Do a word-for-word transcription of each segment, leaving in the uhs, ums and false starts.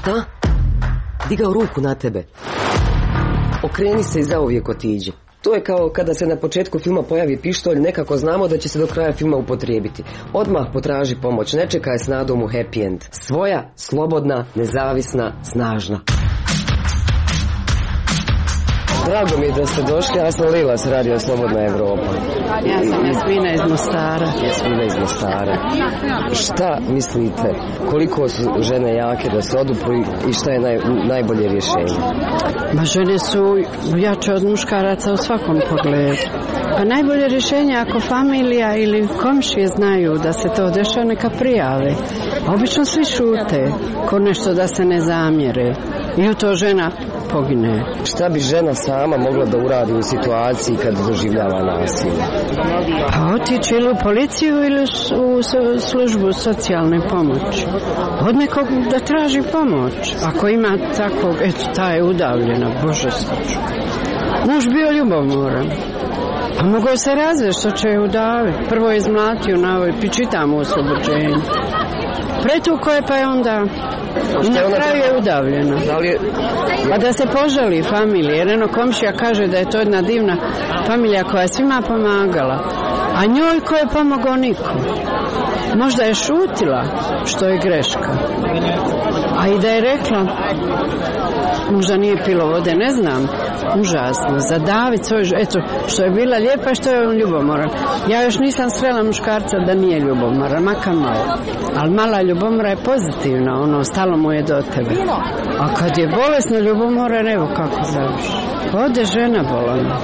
Šta? Digao ruku na tebe. Okreni se i zauvijek otiđi. To je kao kada se na početku filma pojavi pištolj, nekako znamo da će se do kraja filma upotrijebiti. Odmah potraži pomoć, ne čekaj s nadom u happy end. Svoja, slobodna, nezavisna, snažna. Drago mi je da ste došli, ja sam Lila s Radio Slobodna Evropa. Ja sam Jasmina iz Mostara. Jasmina iz Mostara. Šta mislite, koliko su žene jake da se odupru i šta je naj, najbolje rješenje? Ma žene su jače od muškaraca u svakom pogledu. Pa najbolje rješenje ako familija ili komšije znaju da se to dešava, neka prijave. A obično svi šute, ko nešto da se ne zamjere. I u to žena pogine. Šta bi žena sama mogla da uradi u situaciji kad doživljava nasilje? Pa otići ili u policiju ili u službu socijalne pomoći. Od nekog da traži pomoć. Ako ima takvog, eto, ta je udavljena, Bože sačuvaj. Muž bio ljubomoran. Pa mogo je se razvesti, što će je udaviti. Prvo je izmlatio na ovoj, čitamo u oslobođenju. Pretuko je, pa je onda i na kraju je udavljena. Pa da se požali familije, jer eno komšija kaže da je to jedna divna familija koja je svima pomagala, a njoj ko je pomogao niko. Možda je šutila, što je greška. A i da je rekla, možda nije pilo vode, ne znam, užasno, zadaviti svoj, eto, što je bila lijepa, što je on ljubomoran. Ja još nisam srela muškarca da nije ljubomoran, makar malo. Ali mala ljubomora je pozitivna, ono, stalo mu je do tebe. A kad je bolesno ljubomoran, evo kako završi. Ode žena bolana.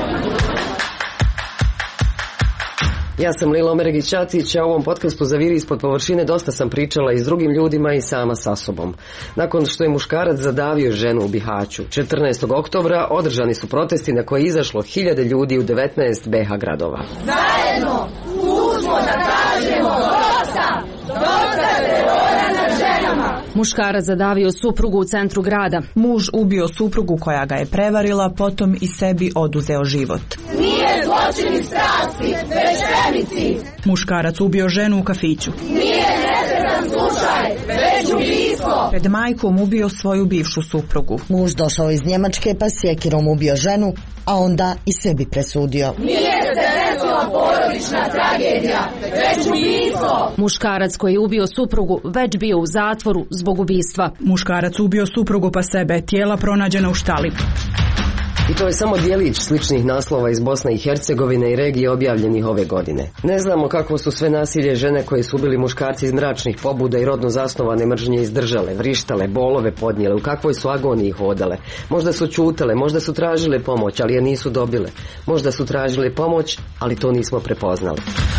Ja sam Lila Omeregić-Ćatić, a u ovom podcastu Zaviri ispod površine dosta sam pričala i s drugim ljudima i sama sa sobom. Nakon što je muškarac zadavio ženu u Bihaću, četrnaestog oktobra održani su protesti na koje je izašlo hiljade ljudi u devetnaest be ha gradova. Zajedno uzmo da kažemo dosta, dosta terora nad ženama. Muškarac zadavio suprugu u centru grada. Muž ubio suprugu koja ga je prevarila, potom i sebi oduzeo život. Nije zločin iz strasti, već femicid. Muškarac ubio ženu u kafiću. Nije nesretan slučaj, već ubistvo. Pred majkom ubio svoju bivšu suprugu. Muž došao iz Njemačke pa sjekirom ubio ženu, a onda i sebi presudio. Nije se desila porodična tragedija, već ubistvo. Muškarac koji je ubio suprugu već bio u zatvoru zbog ubistva. Muškarac ubio suprugu pa sebe, tijela pronađena u štali. I to je samo dijelić sličnih naslova iz Bosne i Hercegovine i regije objavljenih ove godine. Ne znamo kako su sve nasilje žene koje su ubili muškarci iz mračnih pobuda i rodno zasnovane mržnje izdržale, vrištale, bolove podnijele, u kakvoj su agoniji hodale. Možda su ćutale, možda su tražile pomoć, ali je nisu dobile. Možda su tražile pomoć, ali to nismo prepoznali.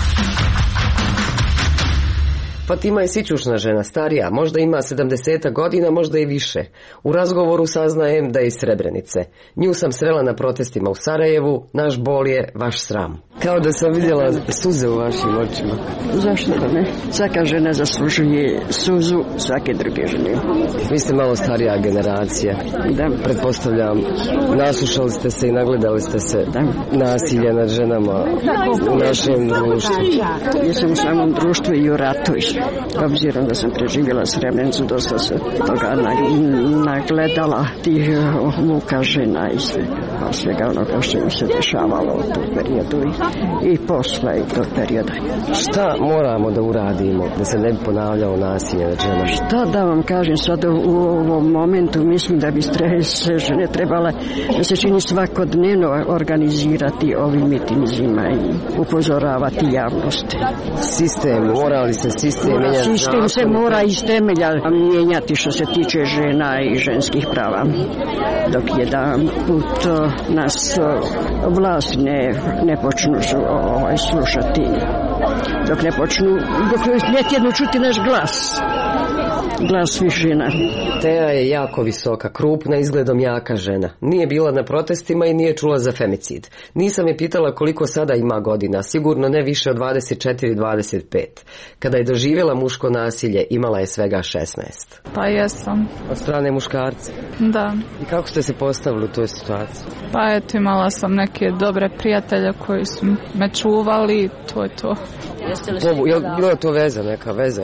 Fatima je sićušna žena, starija, možda ima sedamdeset godina, možda i više. U razgovoru saznajem da je iz Srebrenice. Nju sam srela na protestima u Sarajevu, naš bol je vaš sram. Kao da sam vidjela suze u vašim očima. Zašto da ne? Svaka žena zaslužuje suzu svake druge žene. Vi ste malo starija generacija. Da. Pretpostavljam, naslušali ste se i nagledali ste se da. Nasilja nad ženama u našem društvu. Jesam u samom društvu i u ratu. Obzirom da sam preživjela Srebrenicu, dosta se toga nagledala tih muka žena i svega, svega onoga što mi se dešavalo u tom periodu i, i posle i tog perioda. Šta moramo da uradimo da se ne bi ponavljalo nasilje nad ženama? Šta da vam kažem sad u ovom momentu, mislim da bi se žene trebale da se čini svakodnevno organizirati ovim mitinzima i upozoravati javnosti. Sistem, mora li se sistem menjati? Sistem se mora iz temelja mijenjati što se tiče žena i ženskih prava. Dok jedan put nas vlast ne, ne počnu ovaj, slušati, dok ne počnu, dok ne tjednu čuti naš glas. Glas svih žena. Teja je jako visoka, krupna, izgledom jaka žena. Nije bila na protestima i nije čula za femicid. Nisam je pitala koliko sada ima godina, sigurno ne više od dvadeset četiri dvadeset pet. Kada je doživjela muško nasilje, imala je svega šesnaest. Pa jesam. Od strane muškarca? Da. I kako ste se postavili u toj situaciji? Pa eto, imala sam neke dobre prijatelje koji su me čuvali, to je to. Pobu, je li bila to veza, neka veza, jel?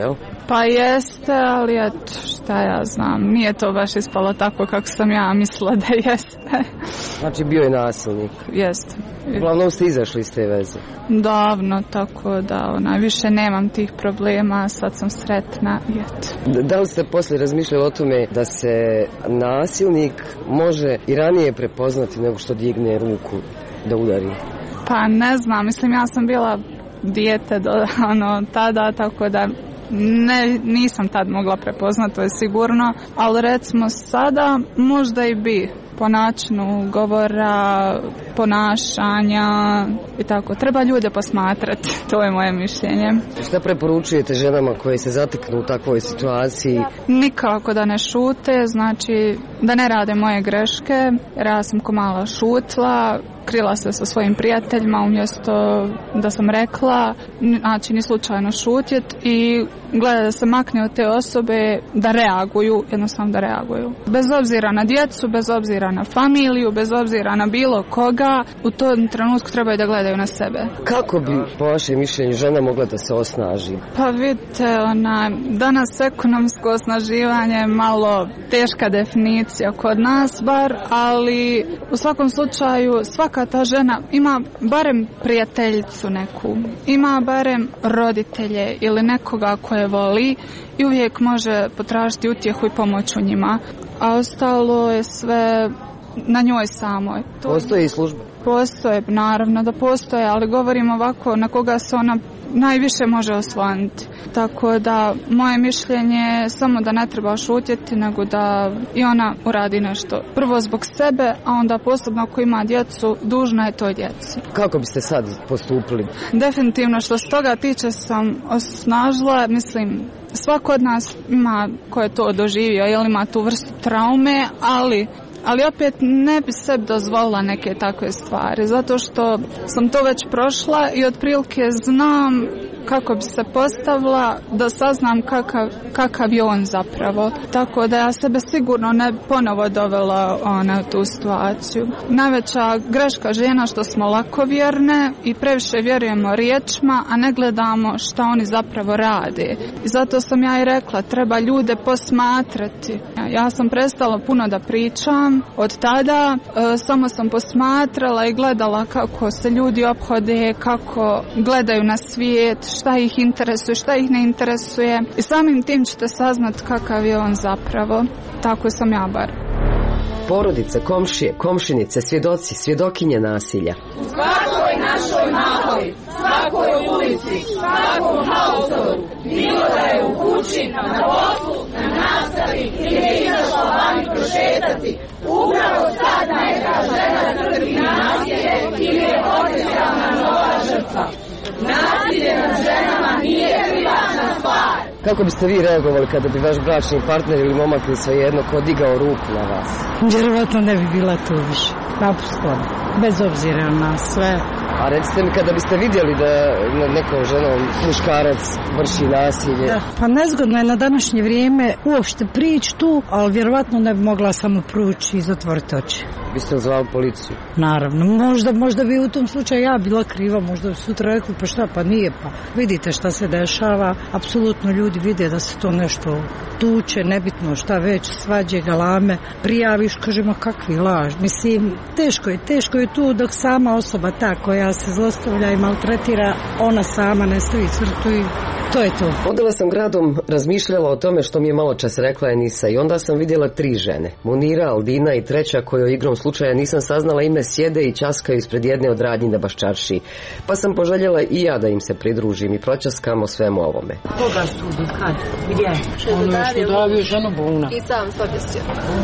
Pa jeste, ali eto, šta ja znam, nije to baš ispalo tako kako sam ja mislila da jeste. Znači bio je nasilnik? Jeste. Uglavnom ste izašli iz te veze? Davno, tako da ona, više nemam tih problema, sad sam sretna i eto. Da li ste poslije razmišljali o tome da se nasilnik može i ranije prepoznati nego što digne ruku da udari? Pa ne znam, mislim ja sam bila dijete do ono tada, tako da ne, nisam tad mogla prepoznati, to je sigurno, ali recimo sada možda i bi, po načinu govora, ponašanja i tako. Treba ljude posmatrati, to je moje mišljenje. Šta preporučujete ženama koje se zateknu u takvoj situaciji? Nikako da ne šute, znači da ne rade moje greške, jer ja sam ko mala šutla, krila se sa svojim prijateljima umjesto da sam rekla, znači ni slučajno šutjet i gleda da se makne od te osobe, da reaguju, jednostavno da reaguju. Bez obzira na djecu, bez obzira na familiju, bez obzira na bilo koga, u tom trenutku trebaju da gledaju na sebe. Kako bi, po vašem mišljenju, žena mogla da se osnaži? Pa vidite, ona, danas ekonomsko osnaživanje je malo teška definicija kod nas bar, ali u svakom slučaju svaka ta žena ima barem prijateljicu neku, ima barem roditelje ili nekoga koje voli i uvijek može potražiti utjehu i pomoć u njima, a ostalo je sve na njoj samoj. Postoje i službe? Postoje, naravno da postoje, ali govorim ovako na koga se ona najviše može osloniti. Tako da moje mišljenje je samo da ne treba šutjeti, nego da i ona uradi nešto. Prvo zbog sebe, a onda posebno ako ima djecu, dužna je toj djeci. Kako biste sad postupili? Definitivno što s toga tiče sam osnažila, mislim, svako od nas ima ko je to doživio, jel ima tu vrstu traume, ali ali opet ne bi sebi dozvolila neke takve stvari, zato što sam to već prošla i otprilike znam kako bi se postavila, da saznam kakav, kakav je on zapravo. Tako da ja sebe sigurno ne ponovo dovela ona, tu situaciju. Najveća greška žena što smo lakovjerne i previše vjerujemo riječima, a ne gledamo šta oni zapravo rade. I zato sam ja i rekla, treba ljude posmatrati. Ja sam prestala puno da pričam od tada, e, samo sam posmatrala i gledala kako se ljudi ophode, kako gledaju na svijet, šta ih interesuje, šta ih ne interesuje i samim tim ćete saznat kakav je on zapravo. Tako sam ja bar. Porodice, komšije, komšinice, svjedoci, svjedokinje nasilja. U svakoj našoj mahali, svakoj ulici, svakom hausoru, bilo da je u kući, na poslu, na nastavi ili je izašla vani prošetati, upravo sad neka žena trpi nasilje ili je potencijalna nova žrtva. Nasilje nad ženama nije privatna stvar. Kako biste vi reagovali kada bi vaš bračni partner ili momak ili svejedno ko digao ruku na vas? Vjerovatno ne bi bila tu više. Naprosto. Bez obzira na sve. A recite mi, kada biste vidjeli da nad nekom ženom muškarac vrši nasilje? Da, pa nezgodno je na današnje vrijeme uopšte prići tu, ali vjerovatno ne bi mogla samo prući i zatvoriti oči. Biste li zvali policiju? Naravno, možda, možda bi u tom slučaju ja bila kriva, možda bi sutra rekli pa šta, pa nije, pa vidite šta se dešava, apsolutno ljudi vide da se to nešto tuče, nebitno šta već, svađe, galame, prijaviš, kažemo kakvi laž, mislim, teško je, teško je tu dok sama osoba ta koja se zlostavlja i maltretira, ona sama ne stavi crtu i to je to. Hodala sam gradom, razmišljala o tome što mi je malo čas rekla Enisa i onda sam vidjela tri žene. Munira, Aldina i treća kojoj igrom slučaja nisam saznala ime, sjede i ćaskaju ispred jedne od radnji na Baščaršiji. Pa sam poželjela i ja da im se pridružim i proćaskamo svemu ovome. Koga su, kad, gdje? Ono što davio ženu Buna. I sam se objesio.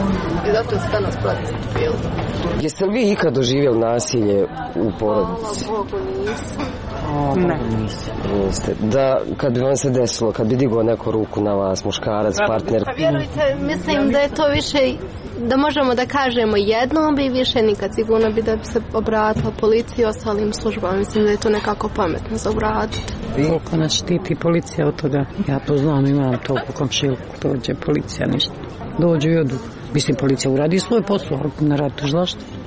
I zato se danas protiv. Jeste li vi ikad doživjeli nasilje u porodici? Hvala Bogu nisam. Ne. Niste. Da, kad bi vam se desilo, kad bi digao neku ruku na vas, muškarac, partner? Pa vjerujte, mislim da je to više, da možemo da kažemo jednom bi više nikad, sigurno bi da bi se obratila policiji i ostalim službama. Mislim da je to nekako pametno za obratiti. Koliko nas štiti policija od toga? Ja to znam, imam to u komšiluku, dođe policija, ništa. Dođu i odu. Mislim, policija uradi svoj posao, ali ne radi tužilaštvo.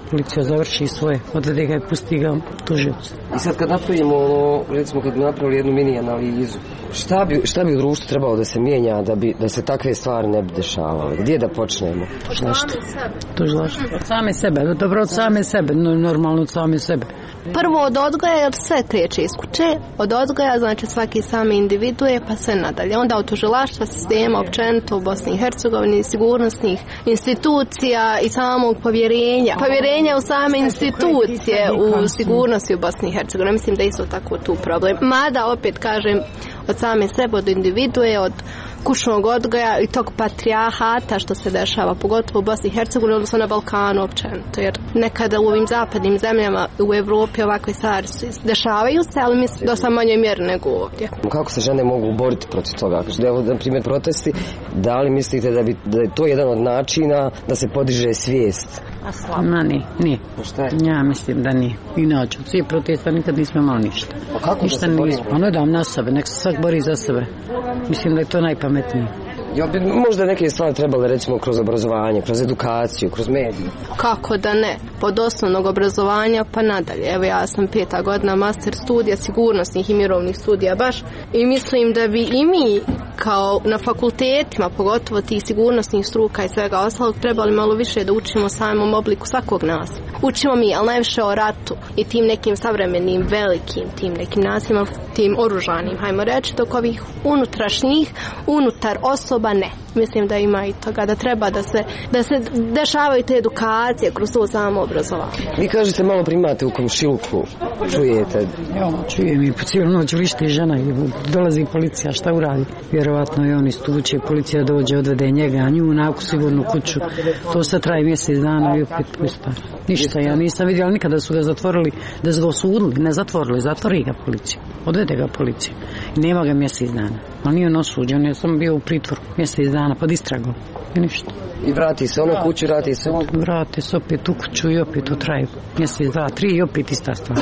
policija završi svoje, odvede ga i pusti ga tužiocu. I sad kad napravimo, recimo kad bi napravili jednu mini analizu, šta bi, šta bi u društvu trebalo da se mijenja da, bi, da se takve stvari ne bi dešavale? Gdje da počnemo? Tužilaštvo. Tužilaštvo. Od same sebe, dobro od same sebe, normalno od same sebe. Prvo od odgoja, jer sve kreće iz kuće, od odgoja znači svaki sami individuje pa sve nadalje. Onda od tužilaštva, sistema općenito u Bosni i Hercegovini, sigurnosnih institucija i samog povjerenja. Povjerenja u same institucije u sigurnosti u Bosni i Hercegovini. Mislim da je isto tako tu problem. Mada opet kažem od same sebe, od individue, od kućnog odgoja i tog patrijahata što se dešava, pogotovo u Bosni i Hercegovini, odnosno na Balkanu općenito, jer nekada u ovim zapadnim zemljama u Evropi ovakve stvari dešavaju se, ali mislim dosta manje mjeri nego ovdje. Kako se žene mogu boriti protiv toga? Evo, na primjer, protesti, da li mislite da, bi, da je to jedan od načina da se podiže svijest? Ma nije, nije. Šta je? Ja mislim da nije. Inače, svi protesta nikad nismo imali ništa. A kako ništa da se borimo? Pa ne dam na sebe, nek se svak bori za sebe. Mislim da je to najpametnije. Jo, bi možda neke stvari trebale recimo kroz obrazovanje, kroz edukaciju, kroz medije. Kako da ne? Pod osnovnog obrazovanja pa nadalje. Evo ja sam peta godina master studija sigurnosnih i mirovnih studija baš i mislim da bi i mi kao na fakultetima, pogotovo tih sigurnosnih struka i svega ostalog, trebali malo više da učimo o samom obliku svakog nas. Učimo mi, ali najviše o ratu i tim nekim savremenim, velikim, tim nekim nasilima, tim oružanim, hajmo reći, dok ovih unutrašnjih, unutar osoba ne. Mislim da ima i toga, da treba da se, da se dešavaju te edukacije kroz to samo obrazovanje. Vi kažete malo primate u komšiluku, čujete? Ja, čujem i po cijelu noć vrišti žena i dolazi policija, šta uradi? Vjerovatno je on istuče, policija dođe, odvede njega, a nju u nauku sigurnu kuću. To sad traje mjesec dana i opet pusta. Ništa, ja nisam vidjela nikada da su ga zatvorili, da su ga osudili, ne zatvorili, zatvori ga policija. Odvede ga policija. I nema ga mjesec dana. On nije on osuđen, ja sam bio u pritvoru mjesec dana pod istragom. I ništa. I vrati se ona kuću, vrati se on? Vrati se opet u kuću i opet u traju. Mjesec, dva, tri i opet ista stvar.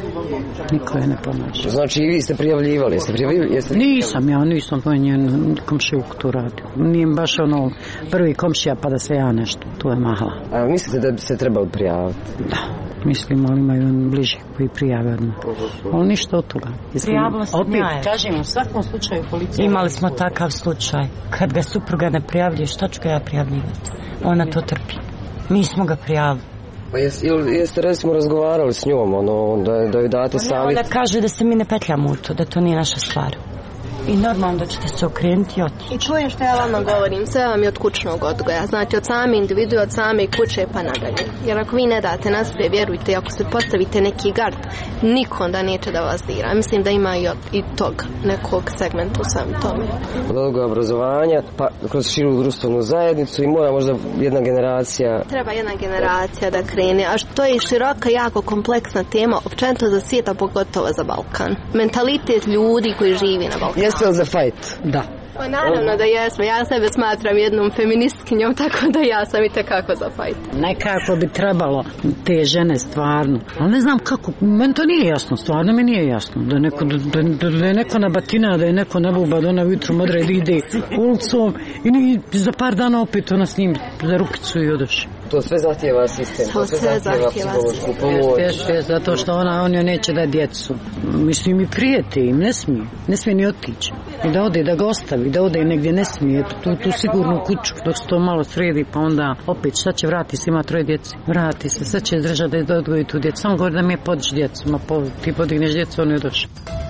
Niko je ne pomaže. Znači i vi ste prijavljivali? Jeste prijavljivali? Jeste... Nisam, ja nisam to njen komšijuk tu radio. Nije baš ono prvi komšija pa da se ja nešto. To je mahala. A mislite da bi se trebalo prijaviti? Da. Mislim, ali imaju bliže koji prijave odmah. Ali ništa od toga. Prijavila sam opet, ja. kažem, u svakom slučaju policija... Imali smo takav slučaj. Kad ga supruga ne prijavljuje, šta ću ga ja prijavljivati? Ona to trpi. Mi smo ga prijavili. Pa jes, jeste recimo razgovarali s njom, ono, da, da joj date savjet? Ona kaže da se mi ne petljamo u to, da to nije naša stvar. I normalno da ćete se okrenuti i otići. I čujem što ja vama govorim, sve vam je od kućnog odgoja, znači od same individue, od same kuće pa nadalje. Jer ako vi ne date nasprije, vjerujte, ako se postavite neki gard, niko onda neće da vas dira. Mislim da ima i, od, i tog nekog segmenta u svem tome. Od odgoja obrazovanja, pa kroz širu društvenu zajednicu i mora možda jedna generacija... Treba jedna generacija da krene, a što je široka, jako kompleksna tema, općenito za svijet, a pogotovo za Balkan. Mentalitet ljudi koji živi na Balkanu. Jeste li za fajt? Da. Pa naravno da jesmo, ja sebe smatram jednom feministkinjom, tako da ja sam i tekako za fajt. Nekako bi trebalo te žene stvarno, ali ne znam kako, meni to nije jasno, stvarno mi nije jasno, da je neko, da, da, da je neko nabatina, da je neko nabuba, da ona jutrom odredi ide ulicom i za par dana opet ona s njim za rukicu i odoši. To sve zahtjeva sistem, to sve zahtjeva psihološku pomoć. Jeste, zato što ona, on joj neće da djecu. Mislim i prijete im, ne smije, ne smije ni otići. I da ode, da ga ostavi, da ode negdje, ne smije, tu, tu sigurnu kuću, dok se to malo sredi, pa onda opet šta će, vrati se, ima troje djece, vrati se, sad će držati da odgoji tu djecu, samo govori da mi je podići djecu, ma po, ti podigneš djecu, on je došao.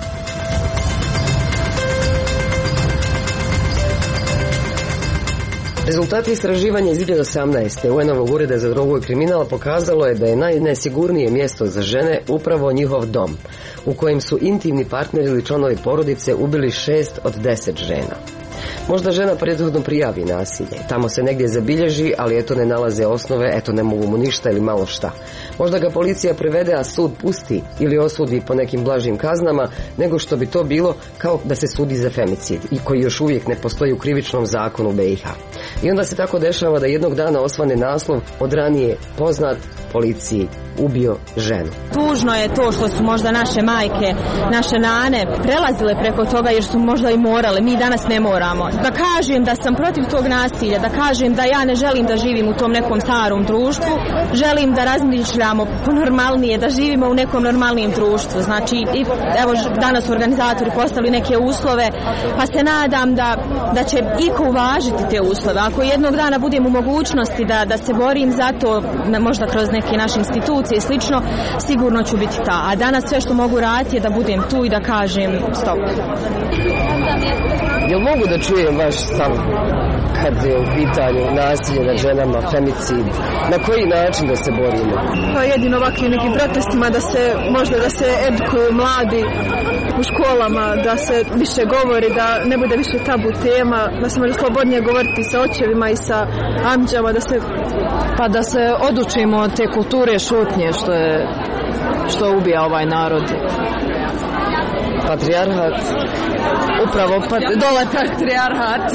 Rezultati istraživanja iz dvije tisuće osamnaeste. U en-ovog ureda za drogu i kriminal pokazalo je da je najnesigurnije mjesto za žene upravo njihov dom, u kojem su intimni partneri ili članovi porodice ubili šest od deset žena. Možda žena prethodno prijavi nasilje, tamo se negdje zabilježi, ali eto ne nalaze osnove, eto ne mogu mu ništa ili malo šta. Možda ga policija prevede, a sud pusti ili osudi po nekim blažim kaznama, nego što bi to bilo kao da se sudi za femicid, i koji još uvijek ne postoji u krivičnom zakonu be i ha. I onda se tako dešava da jednog dana osvane naslov od ranije poznat policiji ubio ženu. Tužno je to što su možda naše majke, naše nane prelazile preko toga jer su možda i morale, mi danas ne moramo. Da kažem da sam protiv tog nasilja, da kažem da ja ne želim da živim u tom nekom starom društvu, želim da razmišljamo normalnije, da živimo u nekom normalnijem društvu. Znači, evo danas su organizatori postavili neke uslove, pa se nadam da, da će iko uvažiti te uslove. Ako jednog dana budem u mogućnosti da, da se borim za to, možda kroz neke naše institucije i slično, sigurno ću biti ta. A danas sve što mogu raditi je da budem tu i da kažem stop. Jel mogu da čujem vaš stav kad je u pitanju nasilje nad ženama, femicid? Na koji način da se borimo? Pa jedino ovakvim nekim protestima, da se možda da se edukuju mladi u školama, da se više govori, da ne bude više tabu tema, da se može slobodnije govoriti sa očevima i sa amđama, da se pa da se odučimo od te kulture šutnje što je što ubija ovaj narod. Patrijarhat. Upravo, pat, dole patrijarhat.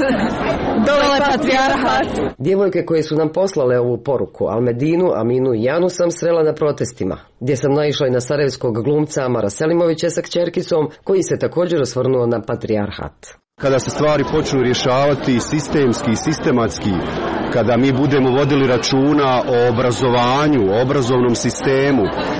Dole patrijarhat. Djevojke koje su nam poslale ovu poruku, Almedinu, Aminu i Janu, sam srela na protestima, gdje sam naišla i na sarajevskog glumca Amara Selimovića sa kćerkicom, koji se također osvrnuo na patrijarhat. Kada se stvari počnu rješavati sistemski i sistematski, kada mi budemo vodili računa o obrazovanju, o obrazovnom sistemu,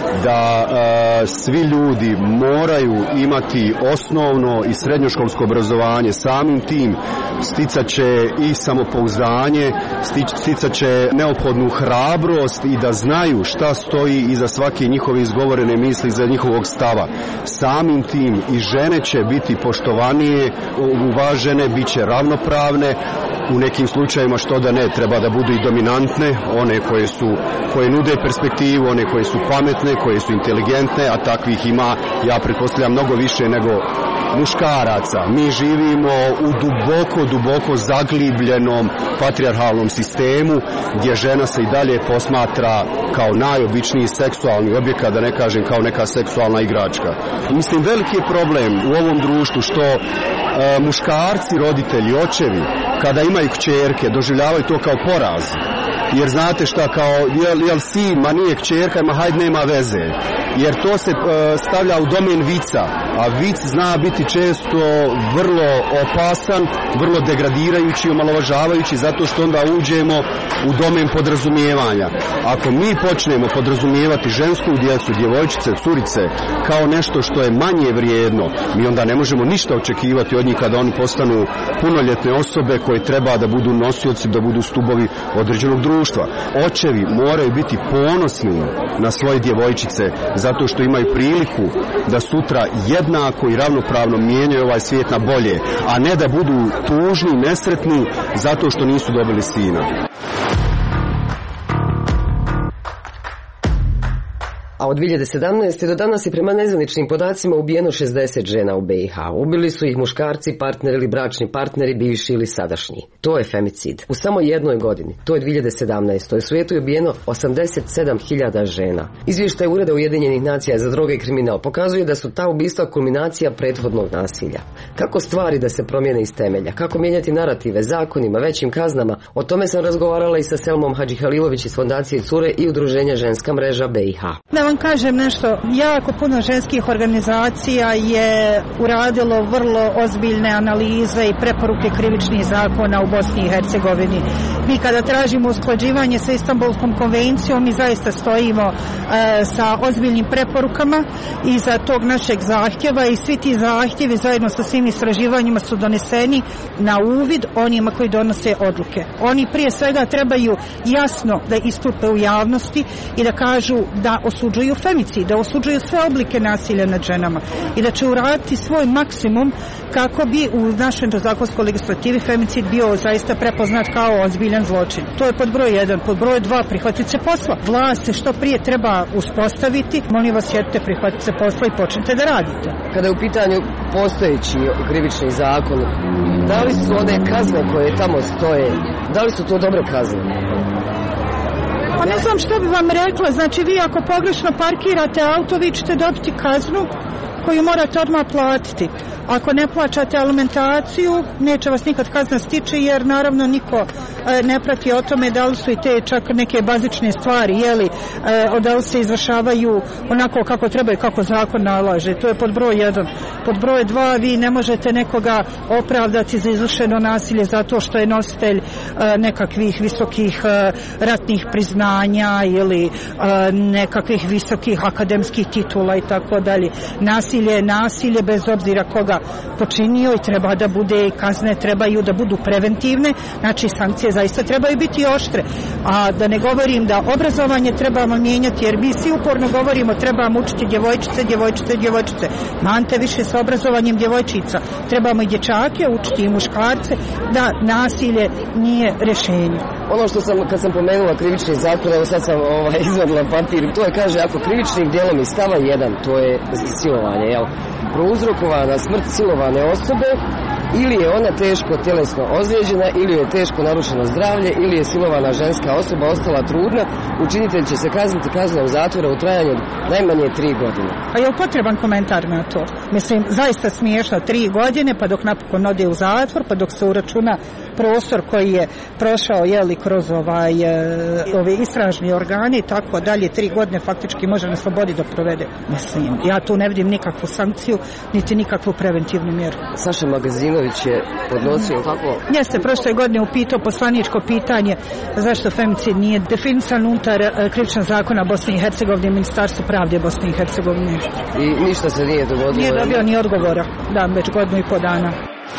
da e, svi ljudi moraju imati osnovno i srednjoškolsko obrazovanje, samim tim sticat će i samopouzdanje, sticat će neophodnu hrabrost i da znaju šta stoji iza svake njihove izgovorene misli, iza njihovog stava. Samim tim i žene će biti poštovanije, uvažene, bit će ravnopravne, u nekim slučajevima što da ne, treba da budu i dominantne, one koje su, koje nude perspektivu, one koje su pametne, koje su inteligentne, a takvih ima, ja pretpostavljam, mnogo više nego muškaraca. Mi živimo u duboko, duboko zaglibljenom patrijarhalnom sistemu, gdje žena se i dalje posmatra kao najobičniji seksualni objekat, da ne kažem kao neka seksualna igračka. Mislim, veliki je problem u ovom društvu što e, muškarci, roditelji, očevi, kada imaju kćerke, doživljavaju to kao poraz. Jer znate šta, kao, jel, jel sin, ma nije kćerka, ma hajde, nema veze. Jer to se e, stavlja u domen vica, a vic zna biti često vrlo opasan, vrlo degradirajući, omalovažavajući, zato što onda uđemo u domen podrazumijevanja. Ako mi počnemo podrazumijevati žensku djecu, djevojčice, curice, kao nešto što je manje vrijedno, mi onda ne možemo ništa očekivati od njih kada oni postanu punoljetne osobe koje treba da budu nosioci, da budu stubovi određenog društva. Očevi moraju biti ponosni na svoje djevojčice, zato što imaju priliku da sutra jednako i ravnopravno mijenjaju ovaj svijet na bolje, a ne da budu tužni, nesretni zato što nisu dobili sina. A od dvije hiljade sedamnaeste. do danas je prema nezvaničnim podacima ubijeno šezdeset žena u B i H. Ubili su ih muškarci, partneri ili bračni partneri, bivši ili sadašnji. To je femicid. U samo jednoj godini, to je dvije hiljade sedamnaeste. u svijetu je ubijeno osamdeset sedam hiljada žena. Izvještaj Ureda Ujedinjenih nacija za droge i kriminal pokazuje da su ta ubistva kulminacija prethodnog nasilja. Kako stvari da se promijene iz temelja? Kako mijenjati narative, zakonima, većim kaznama? O tome sam razgovarala i sa Selmom Hadžihalilović iz Fondacije Cure i Udruženja Ženska mreža B i H. Da vam kažem nešto, jako puno ženskih organizacija je uradilo vrlo ozbiljne analize i preporuke krivičnih zakona u Bosni i Hercegovini. Mi kada tražimo usklađivanje sa Istanbulskom konvencijom, mi zaista stojimo e, sa ozbiljnim preporukama iza tog našeg zahtjeva i svi ti zahtjevi zajedno sa svim istraživanjima su doneseni na uvid onima koji donose odluke. Oni prije svega trebaju jasno da istupe u javnosti i da kažu da osuđuju femicid, da osuđuju sve oblike nasilja nad ženama i da će uraditi svoj maksimum kako bi u našoj zakonskoj legislativi femicid bio zaista prepoznat kao ozbiljan zločin. To je pod broj jedan. Pod broj dva, prihvatiti se posla. Vlast se što prije treba uspostaviti. Molim vas, sjedite, prihvatite se posla i počnite da radite. Kada je u pitanju postojeći krivični zakon, da li su one kazne koje tamo stoje, da li su to dobre kazne? Pa ne znam što bi vam rekla, znači vi ako pogrešno parkirate auto, vi ćete dobiti kaznu koju morate odmah platiti. Ako ne plaćate alimentaciju, neće vas nikad kazna stići, jer naravno niko e, ne prati o tome da li su i te čak neke bazične stvari, jeli, e, da li se izvršavaju onako kako treba i kako zakon nalaže. To je pod broj jedan. Pod broj dva, vi ne možete nekoga opravdati za izvršeno nasilje zato što je nositelj e, nekakvih visokih e, ratnih priznanja ili e, nekakvih visokih akademskih titula i tako dalje. Nasilje je nasilje bez obzira koga počinio i treba da bude, kazne trebaju da budu preventivne, znači sankcije zaista trebaju biti oštre, a da ne govorim da obrazovanje trebamo mijenjati, jer mi svi uporno govorimo trebamo učiti djevojčice, djevojčice, djevojčice, mante više sa obrazovanjem djevojčica, trebamo i dječake učiti i muškarce, da nasilje nije rješenje. Ono što sam, kad sam pomenula krivični zakon, evo sad sam ovaj, izvadila papir, to je, kaže, ako krivičnim djelom iz stava jedan, to je silovanje, jel, prouzrokovana smrt silovane osobe, ili je ona teško tjelesno ozlijeđena, ili je teško narušeno zdravlje, ili je silovana ženska osoba ostala trudna, učinitelj će se kazniti kaznom zatvora u trajanju najmanje tri godine. A je li potreban komentar na to? Mislim, zaista smiješno, tri godine, pa dok napokon ode u zatvor, pa dok se uračuna prostor koji je prošao, jeli, kroz ovaj, e, ove istražni organi i tako dalje, tri godine faktički može na slobodi da provede. Mislim, ja tu ne vidim nikakvu sankciju, niti nikakvu preventivnu mjeru. Saša Magazinović je podnosio kako? Jeste, prošle godine upitao poslaničko pitanje zašto femicid nije definisan unutar e, krivičnog zakona Bosne i Hercegovine i Ministarstvo pravde Bosne i Hercegovine. I ništa se nije dogodilo? Nije dobio ni odgovora, da, već godinu i po dana.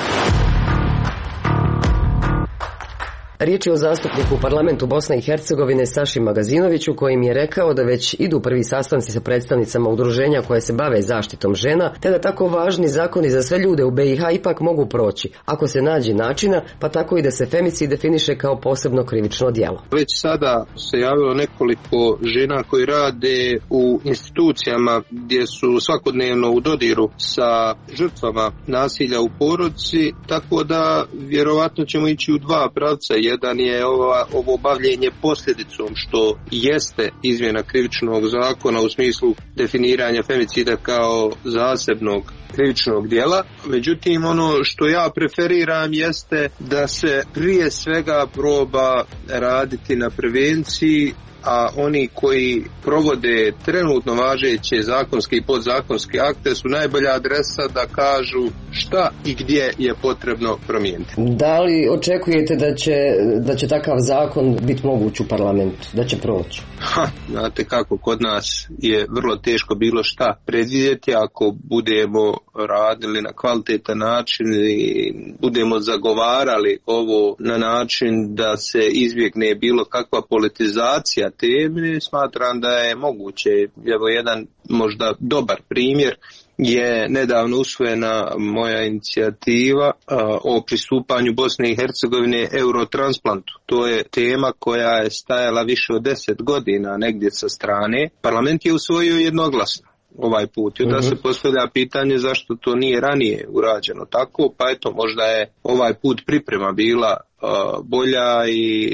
Riječ je o zastupniku u parlamentu Bosne i Hercegovine Saši Magazinoviću, kojim je rekao da već idu prvi sastanci sa predstavnicama udruženja koje se bave zaštitom žena, te da tako važni zakoni za sve ljude u B i H ipak mogu proći, ako se nađe načina, pa tako i da se femicid definiše kao posebno krivično djelo. Već sada se javilo nekoliko žena koji rade u institucijama gdje su svakodnevno u dodiru sa žrtvama nasilja u porodici, tako da vjerovatno ćemo ići u dva pravca. Jedan je ova, ovo bavljenje posljedicom, što jeste izmjena krivičnog zakona u smislu definiranja femicida kao zasebnog krivičnog djela. Međutim, ono što ja preferiram jeste da se prije svega proba raditi na prevenciji, a oni koji provode trenutno važeće zakonske i podzakonske akte su najbolja adresa da kažu šta i gdje je potrebno promijeniti. Da li očekujete da će, da će takav zakon biti moguć u parlamentu, da će proći? Ha, znate kako, kod nas je vrlo teško bilo šta predvidjeti. Ako budemo radili na kvalitetan način i budemo zagovarali ovo na način da se izbjegne bilo kakva politizacija teme, smatram da je moguće. Evo jedan možda dobar primjer je nedavno usvojena moja inicijativa a, o pristupanju Bosne i Hercegovine Eurotransplantu. To je tema koja je stajala više od deset godina negdje sa strane. Parlament je usvojio jednoglasno ovaj put. I onda se postavlja pitanje zašto to nije ranije urađeno tako, pa eto možda je ovaj put priprema bila a, bolja i